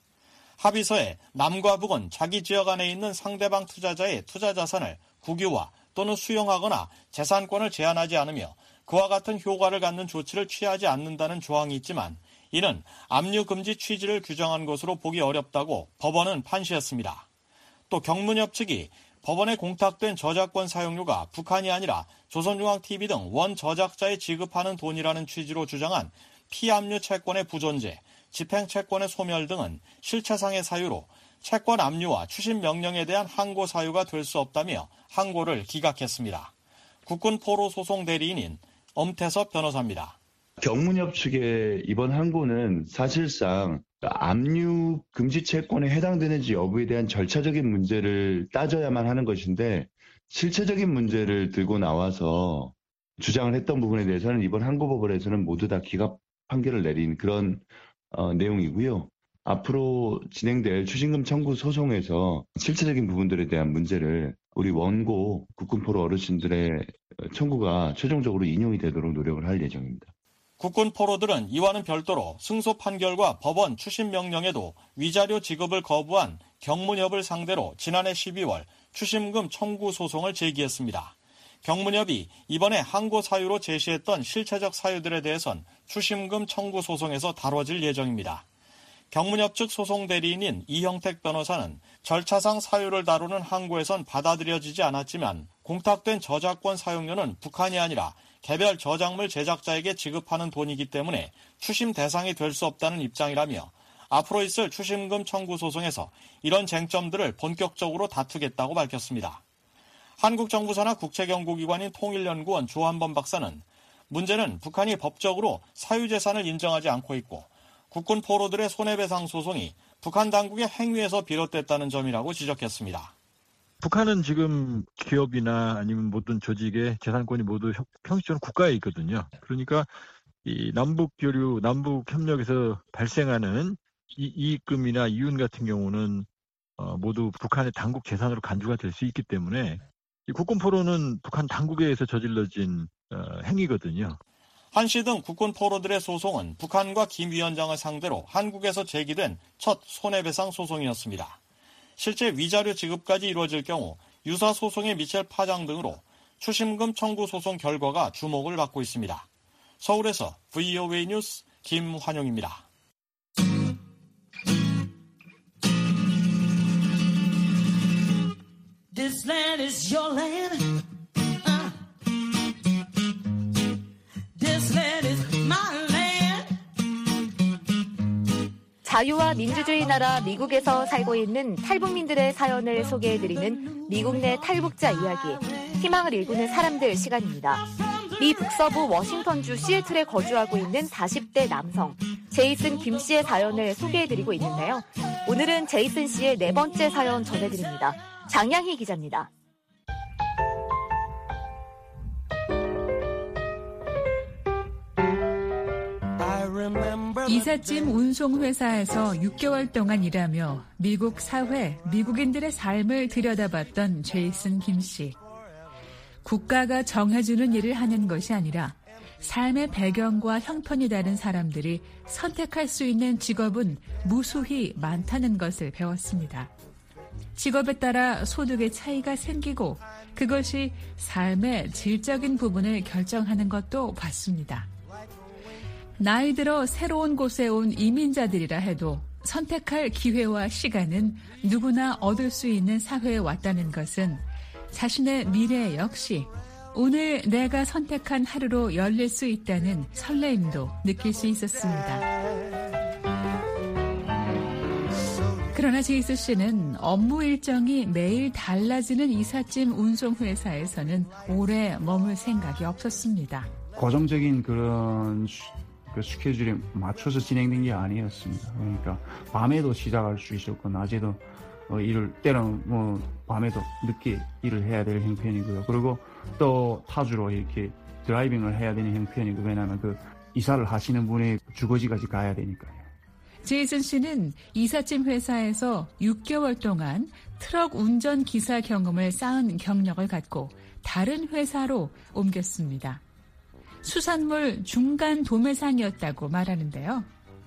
합의서에 남과 북은 자기 지역 안에 있는 상대방 투자자의 투자 자산을 국유화 또는 수용하거나 재산권을 제한하지 않으며 그와 같은 효과를 갖는 조치를 취하지 않는다는 조항이 있지만 이는 압류 금지 취지를 규정한 것으로 보기 어렵다고 법원은 판시했습니다. 또 경문협 측이 법원에 공탁된 저작권 사용료가 북한이 아니라 조선중앙TV 등 원 저작자에 지급하는 돈이라는 취지로 주장한 피압류 채권의 부존재, 집행채권의 소멸 등은 실체상의 사유로 채권 압류와 추심 명령에 대한 항고 사유가 될 수 없다며 항고를 기각했습니다. 국군 포로 소송 대리인인 엄태섭 변호사입니다. 경문협 측의 이번 항고는 사실상 압류 금지 채권에 해당되는지 여부에 대한 절차적인 문제를 따져야만 하는 것인데 실체적인 문제를 들고 나와서 주장을 했던 부분에 대해서는 이번 항고법원에서는 모두 다 기각 판결을 내린 그런 내용이고요. 앞으로 진행될 추징금 청구 소송에서 실체적인 부분들에 대한 문제를 우리 원고 국군포로 어르신들의 청구가 최종적으로 인용이 되도록 노력을 할 예정입니다. 국군 포로들은 이와는 별도로 승소 판결과 법원 추심 명령에도 위자료 지급을 거부한 경문협을 상대로 지난해 12월 추심금 청구 소송을 제기했습니다. 경문협이 이번에 항고 사유로 제시했던 실체적 사유들에 대해선 추심금 청구 소송에서 다뤄질 예정입니다. 경문협 측 소송 대리인인 이형택 변호사는 절차상 사유를 다루는 항고에선 받아들여지지 않았지만 공탁된 저작권 사용료는 북한이 아니라 개별 저작물 제작자에게 지급하는 돈이기 때문에 추심 대상이 될 수 없다는 입장이라며 앞으로 있을 추심금 청구 소송에서 이런 쟁점들을 본격적으로 다투겠다고 밝혔습니다. 한국 정부 산하 국책연구기관인 통일연구원 조한범 박사는 문제는 북한이 법적으로 사유재산을 인정하지 않고 있고 국군 포로들의 손해배상 소송이 북한 당국의 행위에서 비롯됐다는 점이라고 지적했습니다. 북한은 지금 기업이나 아니면 모든 조직의 재산권이 모두 형식적으로 국가에 있거든요. 그러니까 이 남북 교류, 남북 협력에서 발생하는 이익금이나 이윤 같은 경우는 모두 북한의 당국 재산으로 간주가 될 수 있기 때문에 이 국군 포로는 북한 당국에 의해서 저질러진 행위거든요. 한 씨 등 국군 포로들의 소송은 북한과 김 위원장을 상대로 한국에서 제기된 첫 손해배상 소송이었습니다. 실제 위자료 지급까지 이루어질 경우 유사 소송에 미칠 파장 등으로 추심금 청구 소송 결과가 주목을 받고 있습니다. 서울에서 VOA 뉴스 김환용입니다. This land is your land. This land is my land. 자유와 민주주의 나라 미국에서 살고 있는 탈북민들의 사연을 소개해드리는 미국 내 탈북자 이야기, 희망을 일구는 사람들 시간입니다. 미 북서부 워싱턴주 시애틀에 거주하고 있는 40대 남성 제이슨 김 씨의 사연을 소개해드리고 있는데요. 오늘은 제이슨 씨의 네 번째 사연 전해드립니다. 장양희 기자입니다. 이삿짐 운송회사에서 6개월 동안 일하며 미국 사회, 미국인들의 삶을 들여다봤던 제이슨 김 씨. 국가가 정해주는 일을 하는 것이 아니라 삶의 배경과 형편이 다른 사람들이 선택할 수 있는 직업은 무수히 많다는 것을 배웠습니다. 직업에 따라 소득의 차이가 생기고 그것이 삶의 질적인 부분을 결정하는 것도 봤습니다. 나이 들어 새로운 곳에 온 이민자들이라 해도 선택할 기회와 시간은 누구나 얻을 수 있는 사회에 왔다는 것은 자신의 미래 역시 오늘 내가 선택한 하루로 열릴 수 있다는 설레임도 느낄 수 있었습니다. 그러나 제이슨 씨는 업무 일정이 매일 달라지는 이삿짐 운송회사에서는 오래 머물 생각이 없었습니다. 고정적인 그런 그 스케줄에 맞춰서 진행된 게 아니었습니다. 그러니까 밤에도 시작할 수 있었고 낮에도 일을 때로는 밤에도 늦게 일을 해야 될 형편이고요. 그리고 또 타주로 이렇게 드라이빙을 해야 되는 형편이고, 왜냐하면 그 이사를 하시는 분의 주거지까지 가야 되니까요. 제이슨 씨는 이삿짐 회사에서 6개월 동안 트럭 운전 기사 경험을 쌓은 경력을 갖고 다른 회사로 옮겼습니다. 수산물 중간 도매상이었다고 말하는데요.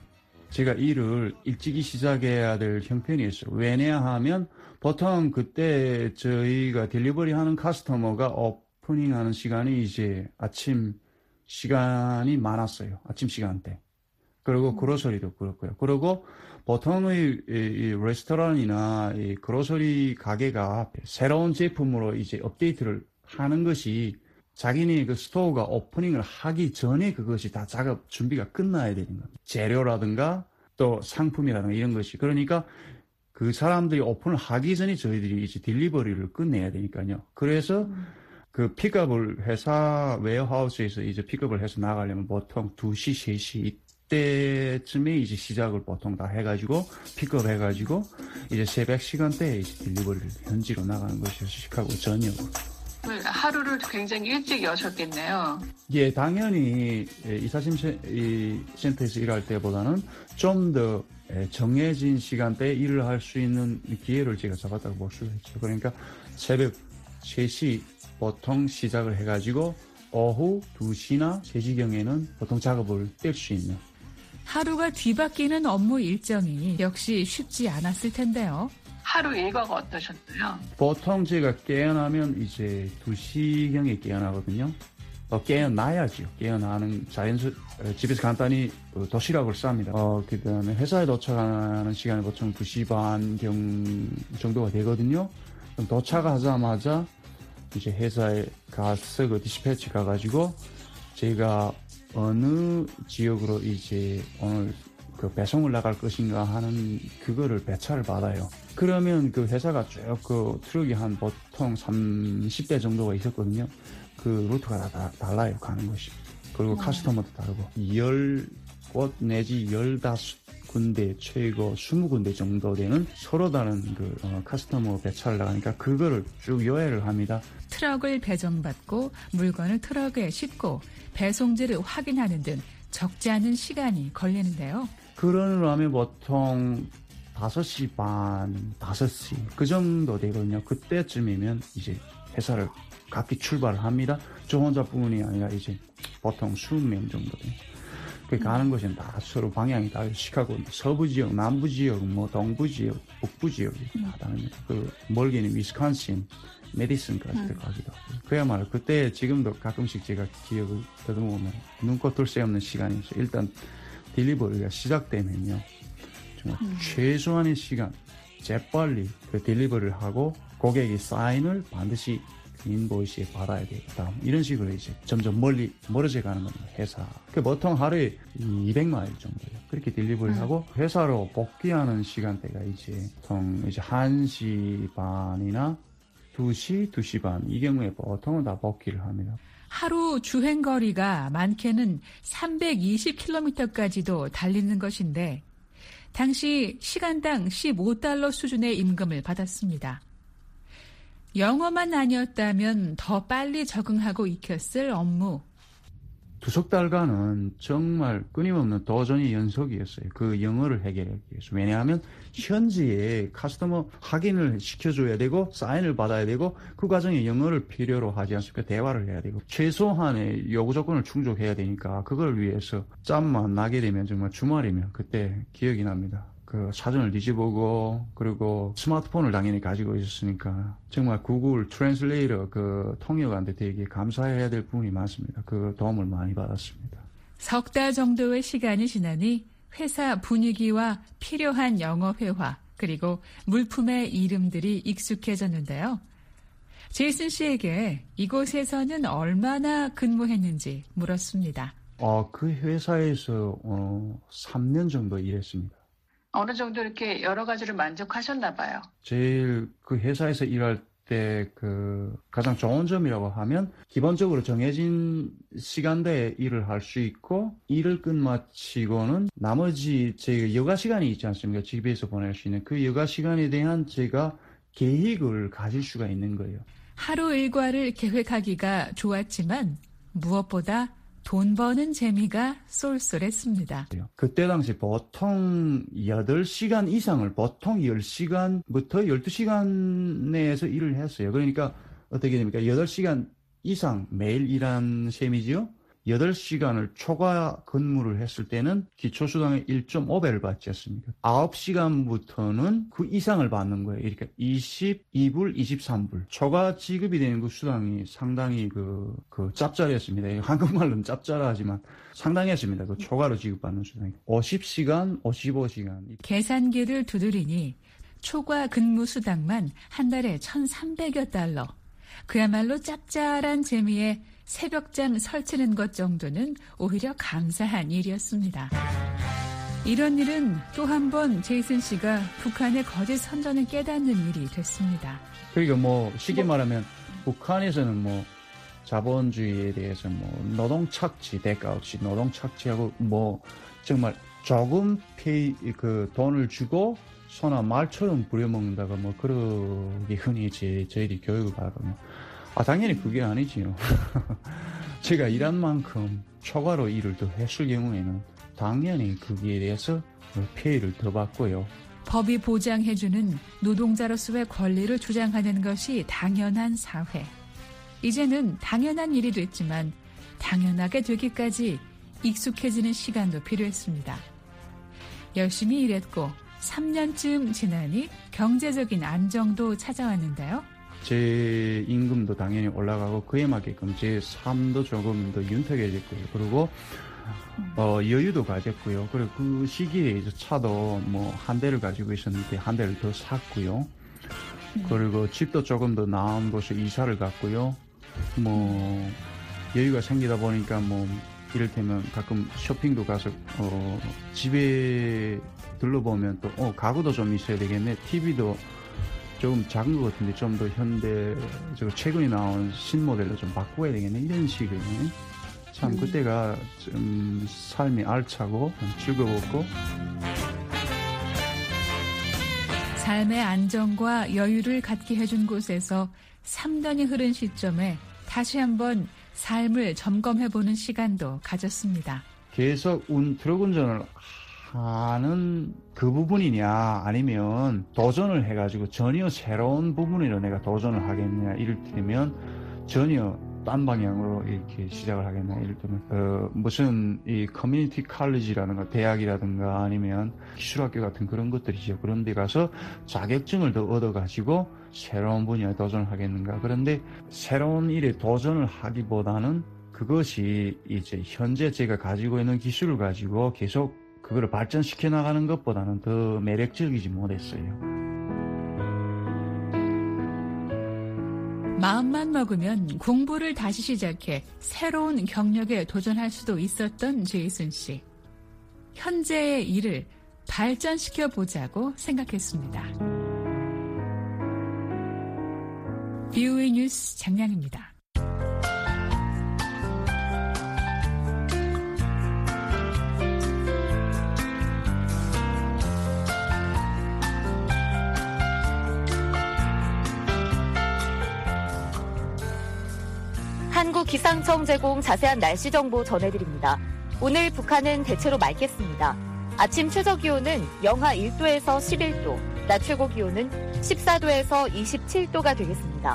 제가 일을 일찍이 시작해야 될 형편이었어요. 왜냐하면 보통 그때 저희가 딜리버리 하는 커스터머가 오프닝하는 시간이 이제 아침 시간이 많았어요. 아침 시간대. 그리고 그로서리도 그렇고요. 그리고 보통의 이 레스토랑이나 이 그로서리 가게가 새로운 제품으로 이제 업데이트를 하는 것이 자기네 그 스토어가 오프닝을 하기 전에 그것이 다 작업 준비가 끝나야 되는 겁니다. 재료라든가 또 상품이라든가 이런 것이. 그러니까 그 사람들이 오픈을 하기 전에 저희들이 이제 딜리버리를 끝내야 되니까요. 그래서 그 픽업을 회사 웨어하우스에서 이제 픽업을 해서 나가려면 보통 2시, 3시 이때쯤에 이제 시작을 보통 다 해가지고 픽업해가지고 이제 새벽 시간대에 이제 딜리버리를 현지로 나가는 것이었어요. 시카고 전역으로. 하루를 굉장히 일찍 여셨겠네요. 예, 당연히 이삿짐 센터에서 일할 때보다는 좀 더 정해진 시간대에 일을 할 수 있는 기회를 제가 잡았다고 볼 수 있죠. 그러니까 새벽 3시 보통 시작을 해가지고 오후 2시나 3시경에는 보통 작업을 뗄 수 있는. 하루가 뒤바뀌는 업무 일정이 역시 쉽지 않았을 텐데요. 하루 일과가 어떠셨나요? 보통 제가 깨어나면 이제 2시경에 깨어나거든요. 깨어나야죠. 깨어나는 집에서 간단히 도시락을 쌉니다. 그 다음에 회사에 도착하는 시간이 보통 2시 반 정도가 되거든요. 그럼 도착하자마자 이제 회사에 가서 그 디스패치 가가지고 제가 어느 지역으로 이제 오늘 그 배송을 나갈 것인가 하는 그거를 배차를 받아요. 그러면 그 회사가 쭉 그 트럭이 한 보통 30대 정도가 있었거든요. 그 루트가 다 달라요, 가는 것이. 그리고 커스터머도 다르고 10곳 내지 15군데 최고 20군데 정도 되는 서로 다른 그 커스터머 배차를 나가니까 그거를 쭉 요해를 합니다. 트럭을 배정받고 물건을 트럭에 싣고 배송지를 확인하는 등 적지 않은 시간이 걸리는데요. 그러려면 보통 5시 반, 5시 그 정도 되거든요. 그때쯤이면 이제 회사를 각기 출발을 합니다. 저 혼자뿐이 아니라 이제 보통 20명 정도 돼요. 그 가는 곳은 다 서로 방향이 다르고 시카고 서부 지역, 남부 지역, 뭐 동부 지역, 북부 지역이 다 다릅니다. 그 멀게는 위스콘신, 메디슨까지 가기도 하고. 그야말로 그때 지금도 가끔씩 제가 기억을 더듬으면 눈꽃 들 새 없는 시간이 있어요. 일단 딜리버리가 시작되면요. 정말 최소한의 시간, 재빨리 그 딜리버리를 하고 고객이 사인을 반드시 인보이스에 받아야 되겠다. 이런 식으로 이제 점점 멀어져 가는 겁니다. 회사. 보통 하루에 200마일 정도요. 그렇게 딜리버리하고 회사로 복귀하는 시간대가 이제 보통 이제 1시 반이나 2시, 2시 반. 이 경우에 보통은 다 복귀를 합니다. 하루 주행거리가 많게는 320km까지도 달리는 것인데 당시 시간당 $15 수준의 임금을 받았습니다. 영어만 아니었다면 더 빨리 적응하고 익혔을 업무. 두석 달간은 정말 끊임없는 도전의 연속이었어요. 그 영어를 해결하기 위해서. 왜냐하면 현지에 커스터머 확인을 시켜줘야 되고 사인을 받아야 되고 그 과정에 영어를 필요로 하지 않습니까? 대화를 해야 되고 최소한의 요구 조건을 충족해야 되니까 그걸 위해서 짬만 나게 되면 정말 주말이면 그때 기억이 납니다. 그 사전을 뒤집어보고 그리고 스마트폰을 당연히 가지고 있었으니까 정말 구글 트랜슬레이터 그 통역한테 되게 감사해야 될 부분이 많습니다. 그 도움을 많이 받았습니다. 석 달 정도의 시간이 지나니 회사 분위기와 필요한 영어 회화 그리고 물품의 이름들이 익숙해졌는데요. 제이슨 씨에게 이곳에서는 얼마나 근무했는지 물었습니다. 그 회사에서 3년 정도 일했습니다. 어느 정도 이렇게 여러 가지를 만족하셨나 봐요. 제일 그 회사에서 일할 때 그 가장 좋은 점이라고 하면 기본적으로 정해진 시간대에 일을 할 수 있고 일을 끝마치고는 나머지 제 여가 시간이 있지 않습니까? 집에서 보낼 수 있는 그 여가 시간에 대한 제가 계획을 가질 수가 있는 거예요. 하루 일과를 계획하기가 좋았지만 무엇보다 돈 버는 재미가 쏠쏠했습니다. 그때 당시 보통 8시간 이상을 보통 10시간부터 12시간 내에서 일을 했어요. 그러니까 어떻게 됩니까? 8시간 이상 매일 일한 셈이지요. 8시간을 초과 근무를 했을 때는 기초수당의 1.5배를 받지 않습니까? 9시간부터는 그 이상을 받는 거예요. 그러니까 22불, 23불. 초과 지급이 되는 그 수당이 상당히 그 짭짤했습니다. 한국말로는 짭짤하지만 상당했습니다. 그 초과로 지급받는 수당이. 50시간, 55시간. 계산기를 두드리니 초과 근무 수당만 한 달에 $1,300여 달러. 그야말로 짭짤한 재미에 새벽잠 설치는 것 정도는 오히려 감사한 일이었습니다. 이런 일은 또 한 번 제이슨 씨가 북한의 거짓 선전을 깨닫는 일이 됐습니다. 그러니까 쉽게 말하면 북한에서는 자본주의에 대해서 노동 착취, 대가 없이 노동 착취하고 정말 조금 돈을 주고 소나 말처럼 부려먹는다가 그러게 흔히 저희들이 교육을 받거든요. 당연히 그게 아니지요. 제가 일한 만큼 초과로 일을 더 했을 경우에는 당연히 거기에 대해서 페이를 더 받고요. 법이 보장해주는 노동자로서의 권리를 주장하는 것이 당연한 사회. 이제는 당연한 일이 됐지만 당연하게 되기까지 익숙해지는 시간도 필요했습니다. 열심히 일했고 3년쯤 지나니 경제적인 안정도 찾아왔는데요. 제 임금도 당연히 올라가고 그에 맞게끔 제 삶도 조금 더 윤택해졌고요. 그리고 여유도 가졌고요. 그리고 그 시기에 이제 차도 한 대를 가지고 있었는데 한 대를 더 샀고요. 그리고 집도 조금 더 나은 곳에 이사를 갔고요. 여유가 생기다 보니까 이를테면 가끔 쇼핑도 가서 집에 둘러보면 또 가구도 좀 있어야 되겠네. TV도 조금 작은 것 같은데 좀 더 최근에 나온 신모델로 좀 바꿔야 되겠네. 이런 식의 참 그때가 좀 삶이 알차고 즐거웠고 삶의 안정과 여유를 갖게 해준 곳에서 3년이 흐른 시점에 다시 한번 삶을 점검해보는 시간도 가졌습니다. 계속 트럭 운전을 하는 그 부분이냐 아니면 도전을 해가지고 전혀 새로운 부분으로 내가 도전을 하겠느냐 이를테면 전혀 딴 방향으로 이렇게 시작을 하겠냐 이를테면 무슨 이 커뮤니티 칼리지라든가 대학이라든가 아니면 기술학교 같은 그런 것들이죠. 그런 데 가서 자격증을 더 얻어가지고 새로운 분야에 도전을 하겠는가. 그런데 새로운 일에 도전을 하기보다는 그것이 이제 현재 제가 가지고 있는 기술을 가지고 계속 그거를 발전시켜 나가는 것보다는 더 매력적이지 못했어요. 마음만 먹으면 공부를 다시 시작해 새로운 경력에 도전할 수도 있었던 제이슨 씨. 현재의 일을 발전시켜 보자고 생각했습니다. VOA 뉴스 장량입니다. 한국기상청 제공 자세한 날씨 정보 전해드립니다. 오늘 북한은 대체로 맑겠습니다. 아침 최저기온은 영하 1도에서 11도, 낮 최고기온은 14도에서 27도가 되겠습니다.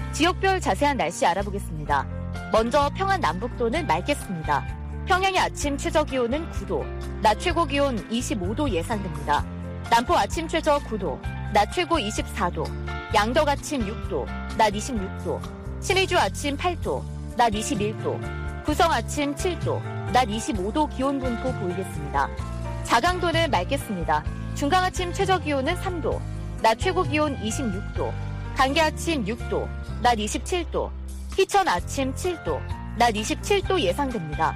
지역별 자세한 날씨 알아보겠습니다. 먼저 평안 남북도는 맑겠습니다. 평양의 아침 최저기온은 9도, 낮 최고기온 25도 예상됩니다. 남포 아침 최저 9도, 낮 최고 24도, 양덕 아침 6도, 낮 26도, 신의주 아침 8도, 낮 21도, 구성 아침 7도, 낮 25도 기온 분포 보이겠습니다. 자강도는 맑겠습니다. 중강 아침 최저기온은 3도, 낮 최고기온 26도, 강계 아침 6도, 낮 27도, 희천 아침 7도, 낮 27도 예상됩니다.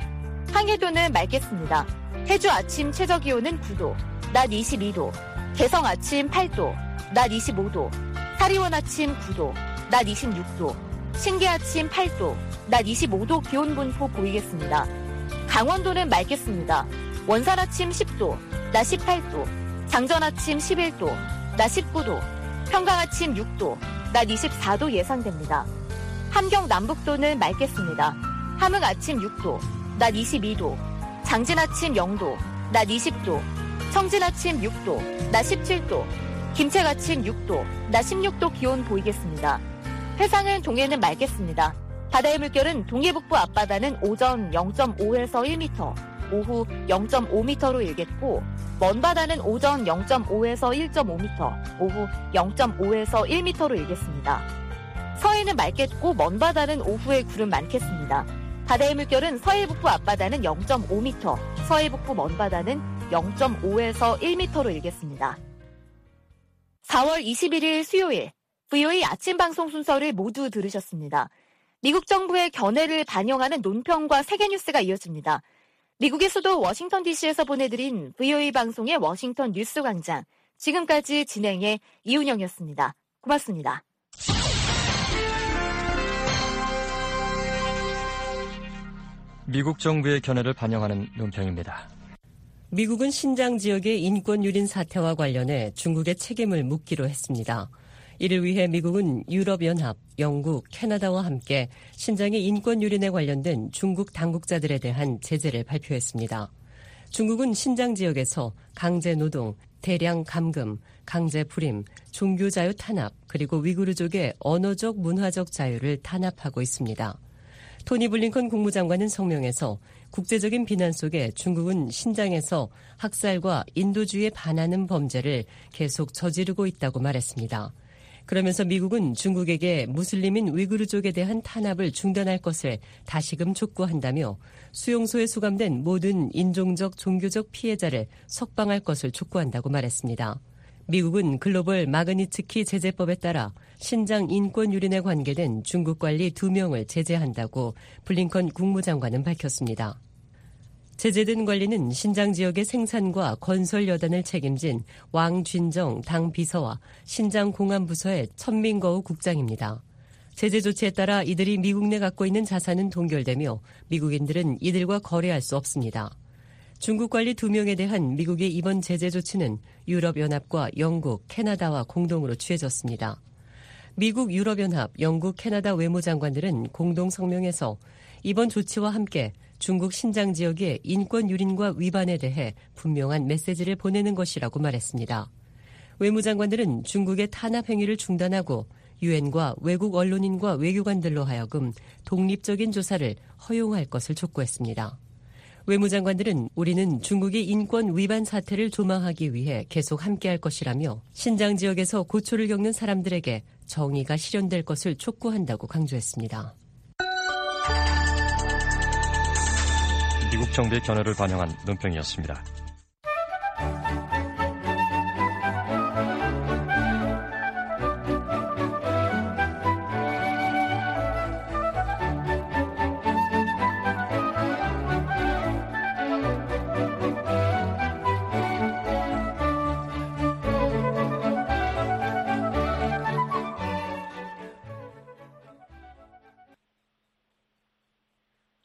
항해도는 맑겠습니다. 해주 아침 최저기온은 9도, 낮 22도, 개성 아침 8도, 낮 25도, 사리원 아침 9도, 낮 26도, 신계 아침 8도, 낮 25도 기온 분포 보이겠습니다. 강원도는 맑겠습니다. 원산 아침 10도, 낮 18도, 장전 아침 11도, 낮 19도, 평강 아침 6도, 낮 24도 예상됩니다. 함경 남북도는 맑겠습니다. 함흥 아침 6도, 낮 22도, 장진 아침 0도, 낮 20도, 청진 아침 6도, 낮 17도, 김책 아침 6도, 낮 16도 기온 보이겠습니다. 해상은 동해는 맑겠습니다. 바다의 물결은 동해북부 앞바다는 오전 0.5에서 1m, 오후 0.5m로 일겠고 먼 바다는 오전 0.5에서 1.5m, 오후 0.5에서 1m로 일겠습니다. 서해는 맑겠고 먼 바다는 오후에 구름 많겠습니다. 바다의 물결은 서해 북부 앞바다는 0.5m, 서해 북부 먼 바다는 0.5에서 1m로 일겠습니다. 4월 21일 수요일 VOA 아침 방송 순서를 모두 들으셨습니다. 미국 정부의 견해를 반영하는 논평과 세계뉴스가 이어집니다. 미국의 수도 워싱턴 DC에서 보내드린 VOA 방송의 워싱턴 뉴스 광장. 지금까지 진행의 이은영이었습니다. 고맙습니다. 미국 정부의 견해를 반영하는 논평입니다. 미국은 신장 지역의 인권 유린 사태와 관련해 중국의 책임을 묻기로 했습니다. 이를 위해 미국은 유럽연합, 영국, 캐나다와 함께 신장의 인권 유린에 관련된 중국 당국자들에 대한 제재를 발표했습니다. 중국은 신장 지역에서 강제 노동, 대량 감금, 강제 불임, 종교 자유 탄압, 그리고 위구르족의 언어적 문화적 자유를 탄압하고 있습니다. 토니 블링컨 국무장관은 성명에서 국제적인 비난 속에 중국은 신장에서 학살과 인도주의에 반하는 범죄를 계속 저지르고 있다고 말했습니다. 그러면서 미국은 중국에게 무슬림인 위구르족에 대한 탄압을 중단할 것을 다시금 촉구한다며 수용소에 수감된 모든 인종적, 종교적 피해자를 석방할 것을 촉구한다고 말했습니다. 미국은 글로벌 마그니츠키 제재법에 따라 신장 인권 유린에 관계된 중국 관리 2명을 제재한다고 블링컨 국무장관은 밝혔습니다. 제재된 관리는 신장 지역의 생산과 건설 여단을 책임진 왕쥔정 당 비서와 신장 공안부서의 천민거우 국장입니다. 제재 조치에 따라 이들이 미국 내 갖고 있는 자산은 동결되며 미국인들은 이들과 거래할 수 없습니다. 중국 관리 2명에 대한 미국의 이번 제재 조치는 유럽연합과 영국, 캐나다와 공동으로 취해졌습니다. 미국, 유럽연합, 영국, 캐나다 외무장관들은 공동 성명에서 이번 조치와 함께 중국 신장 지역의 인권 유린과 위반에 대해 분명한 메시지를 보내는 것이라고 말했습니다. 외무장관들은 중국의 탄압 행위를 중단하고 유엔과 외국 언론인과 외교관들로 하여금 독립적인 조사를 허용할 것을 촉구했습니다. 외무장관들은 우리는 중국의 인권 위반 사태를 조망하기 위해 계속 함께할 것이라며 신장 지역에서 고초를 겪는 사람들에게 정의가 실현될 것을 촉구한다고 강조했습니다. 미국 정부의 견해를 반영한 논평이었습니다.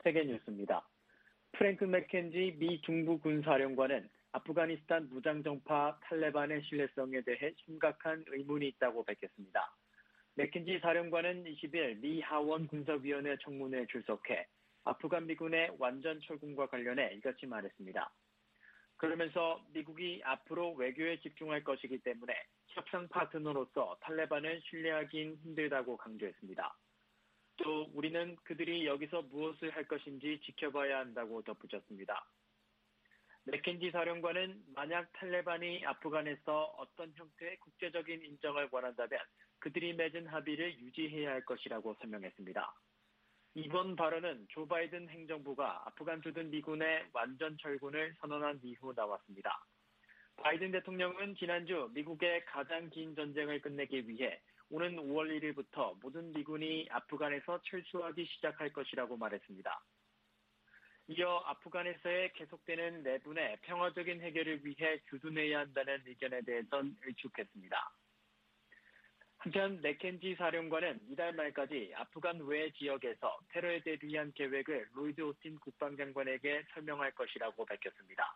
세계뉴스입니다. 프랭크 맥켄지 미 중부군사령관은 아프가니스탄 무장정파 탈레반의 신뢰성에 대해 심각한 의문이 있다고 밝혔습니다. 맥켄지 사령관은 20일 미 하원 군사위원회 청문회에 출석해 아프간 미군의 완전 철군과 관련해 이같이 말했습니다. 그러면서 미국이 앞으로 외교에 집중할 것이기 때문에 협상 파트너로서 탈레반을 신뢰하긴 힘들다고 강조했습니다. 또 우리는 그들이 여기서 무엇을 할 것인지 지켜봐야 한다고 덧붙였습니다. 맥켄지 사령관은 만약 탈레반이 아프간에서 어떤 형태의 국제적인 인정을 원한다면 그들이 맺은 합의를 유지해야 할 것이라고 설명했습니다. 이번 발언은 조 바이든 행정부가 아프간 주둔 미군의 완전 철군을 선언한 이후 나왔습니다. 바이든 대통령은 지난주 미국의 가장 긴 전쟁을 끝내기 위해 오는 5월 1일부터 모든 미군이 아프간에서 철수하기 시작할 것이라고 말했습니다. 이어 아프간에서의 계속되는 내분의 평화적인 해결을 위해 주둔해야 한다는 의견에 대해선 일축했습니다. 한편 맥켄지 사령관은 이달 말까지 아프간 외 지역에서 테러에 대비한 계획을 로이드 오스틴 국방장관에게 설명할 것이라고 밝혔습니다.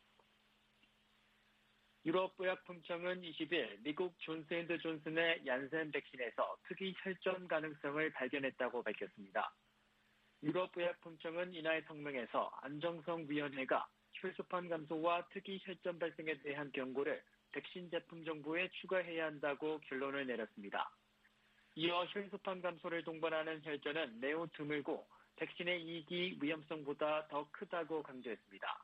유럽의약품청은 20일 미국 존스앤드존슨의 얀센 백신에서 특이 혈전 가능성을 발견했다고 밝혔습니다. 유럽의약품청은 이날 성명에서 안정성위원회가 혈소판 감소와 특이 혈전 발생에 대한 경고를 백신 제품 정보에 추가해야 한다고 결론을 내렸습니다. 이어 혈소판 감소를 동반하는 혈전은 매우 드물고 백신의 이익이 위험성보다 더 크다고 강조했습니다.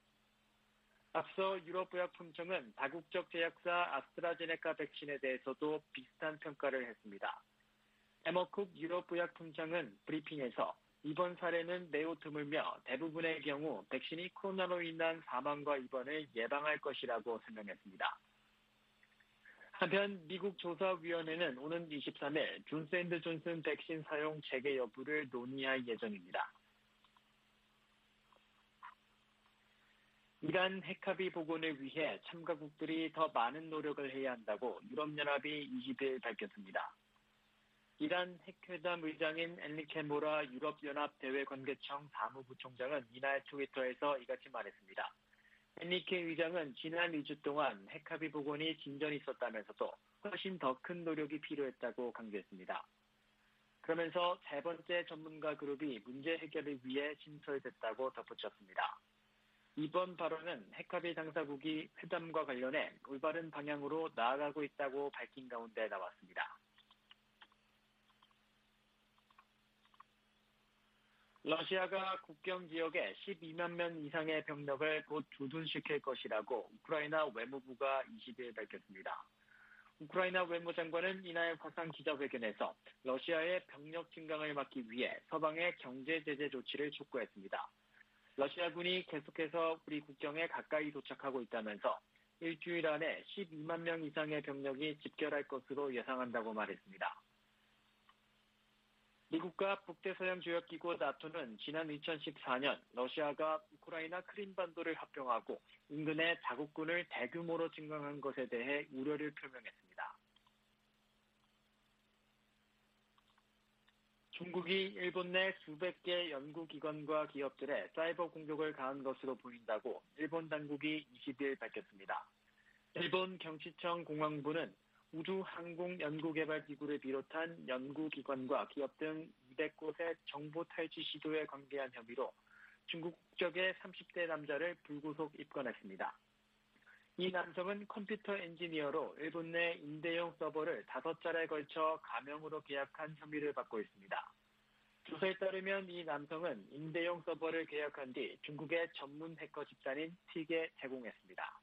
앞서 유럽의약품청은 다국적 제약사 아스트라제네카 백신에 대해서도 비슷한 평가를 했습니다. 에머쿡 유럽의약품청은 브리핑에서 이번 사례는 매우 드물며 대부분의 경우 백신이 코로나로 인한 사망과 입원을 예방할 것이라고 설명했습니다. 한편 미국 조사위원회는 오는 23일 존스앤드존슨 백신 사용 재개 여부를 논의할 예정입니다. 이란 핵합의 복원을 위해 참가국들이 더 많은 노력을 해야 한다고 유럽연합이 20일 밝혔습니다. 이란 핵회담 의장인 엔리케 모라 유럽연합 대외관계청 사무부총장은 이날 트위터에서 이같이 말했습니다. 엔리케 의장은 지난 2주 동안 핵합의 복원이 진전이 있었다면서도 훨씬 더 큰 노력이 필요했다고 강조했습니다. 그러면서 세 번째 전문가 그룹이 문제 해결을 위해 신설됐다고 덧붙였습니다. 이번 발언은 핵합의 당사국이 회담과 관련해 올바른 방향으로 나아가고 있다고 밝힌 가운데 나왔습니다. 러시아가 국경 지역에 12만 명 이상의 병력을 곧 주둔시킬 것이라고 우크라이나 외무부가 20일 밝혔습니다. 우크라이나 외무장관은 이날 화상 기자회견에서 러시아의 병력 증강을 막기 위해 서방의 경제 제재 조치를 촉구했습니다. 러시아군이 계속해서 우리 국경에 가까이 도착하고 있다면서 일주일 안에 12만 명 이상의 병력이 집결할 것으로 예상한다고 말했습니다. 미국과 북대서양조약기구 나토는 지난 2014년 러시아가 우크라이나 크림반도를 합병하고 인근의 자국군을 대규모로 증강한 것에 대해 우려를 표명했습니다. 중국이 일본 내 수백 개 연구기관과 기업들에 사이버 공격을 가한 것으로 보인다고 일본 당국이 20일 밝혔습니다. 일본 경치청 공항부는 우주항공연구개발기구를 비롯한 연구기관과 기업 등 200곳의 정보 탈취 시도에 관계한 혐의로 중국 국적의 30대 남자를 불구속 입건했습니다. 이 남성은 컴퓨터 엔지니어로 일본 내 임대용 서버를 5차례에 걸쳐 가명으로 계약한 혐의를 받고 있습니다. 조사에 따르면 이 남성은 임대용 서버를 계약한 뒤 중국의 전문 해커 집단인 틱에 제공했습니다.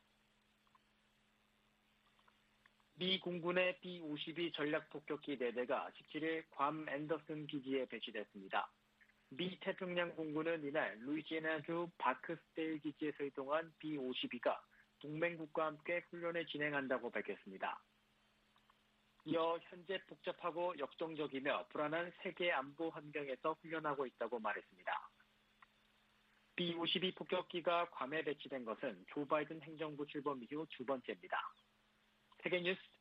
미 공군의 B-52 전략폭격기 4대가 17일 괌 앤더슨 기지에 배치됐습니다. 미 태평양 공군은 이날 루이지애나주 바크스데일 기지에서 이동한 B-52가 동맹국과 함께 훈련을 진행한다고 밝혔습니다. 이어 현재 복잡하고 역동적이며 불안한 세계 안보 환경에서 훈련하고 있다고 말했습니다. B-52 폭격기가 괌에 배치된 것은 조 바이든 행정부 출범 이후 두 번째입니다. 세계뉴스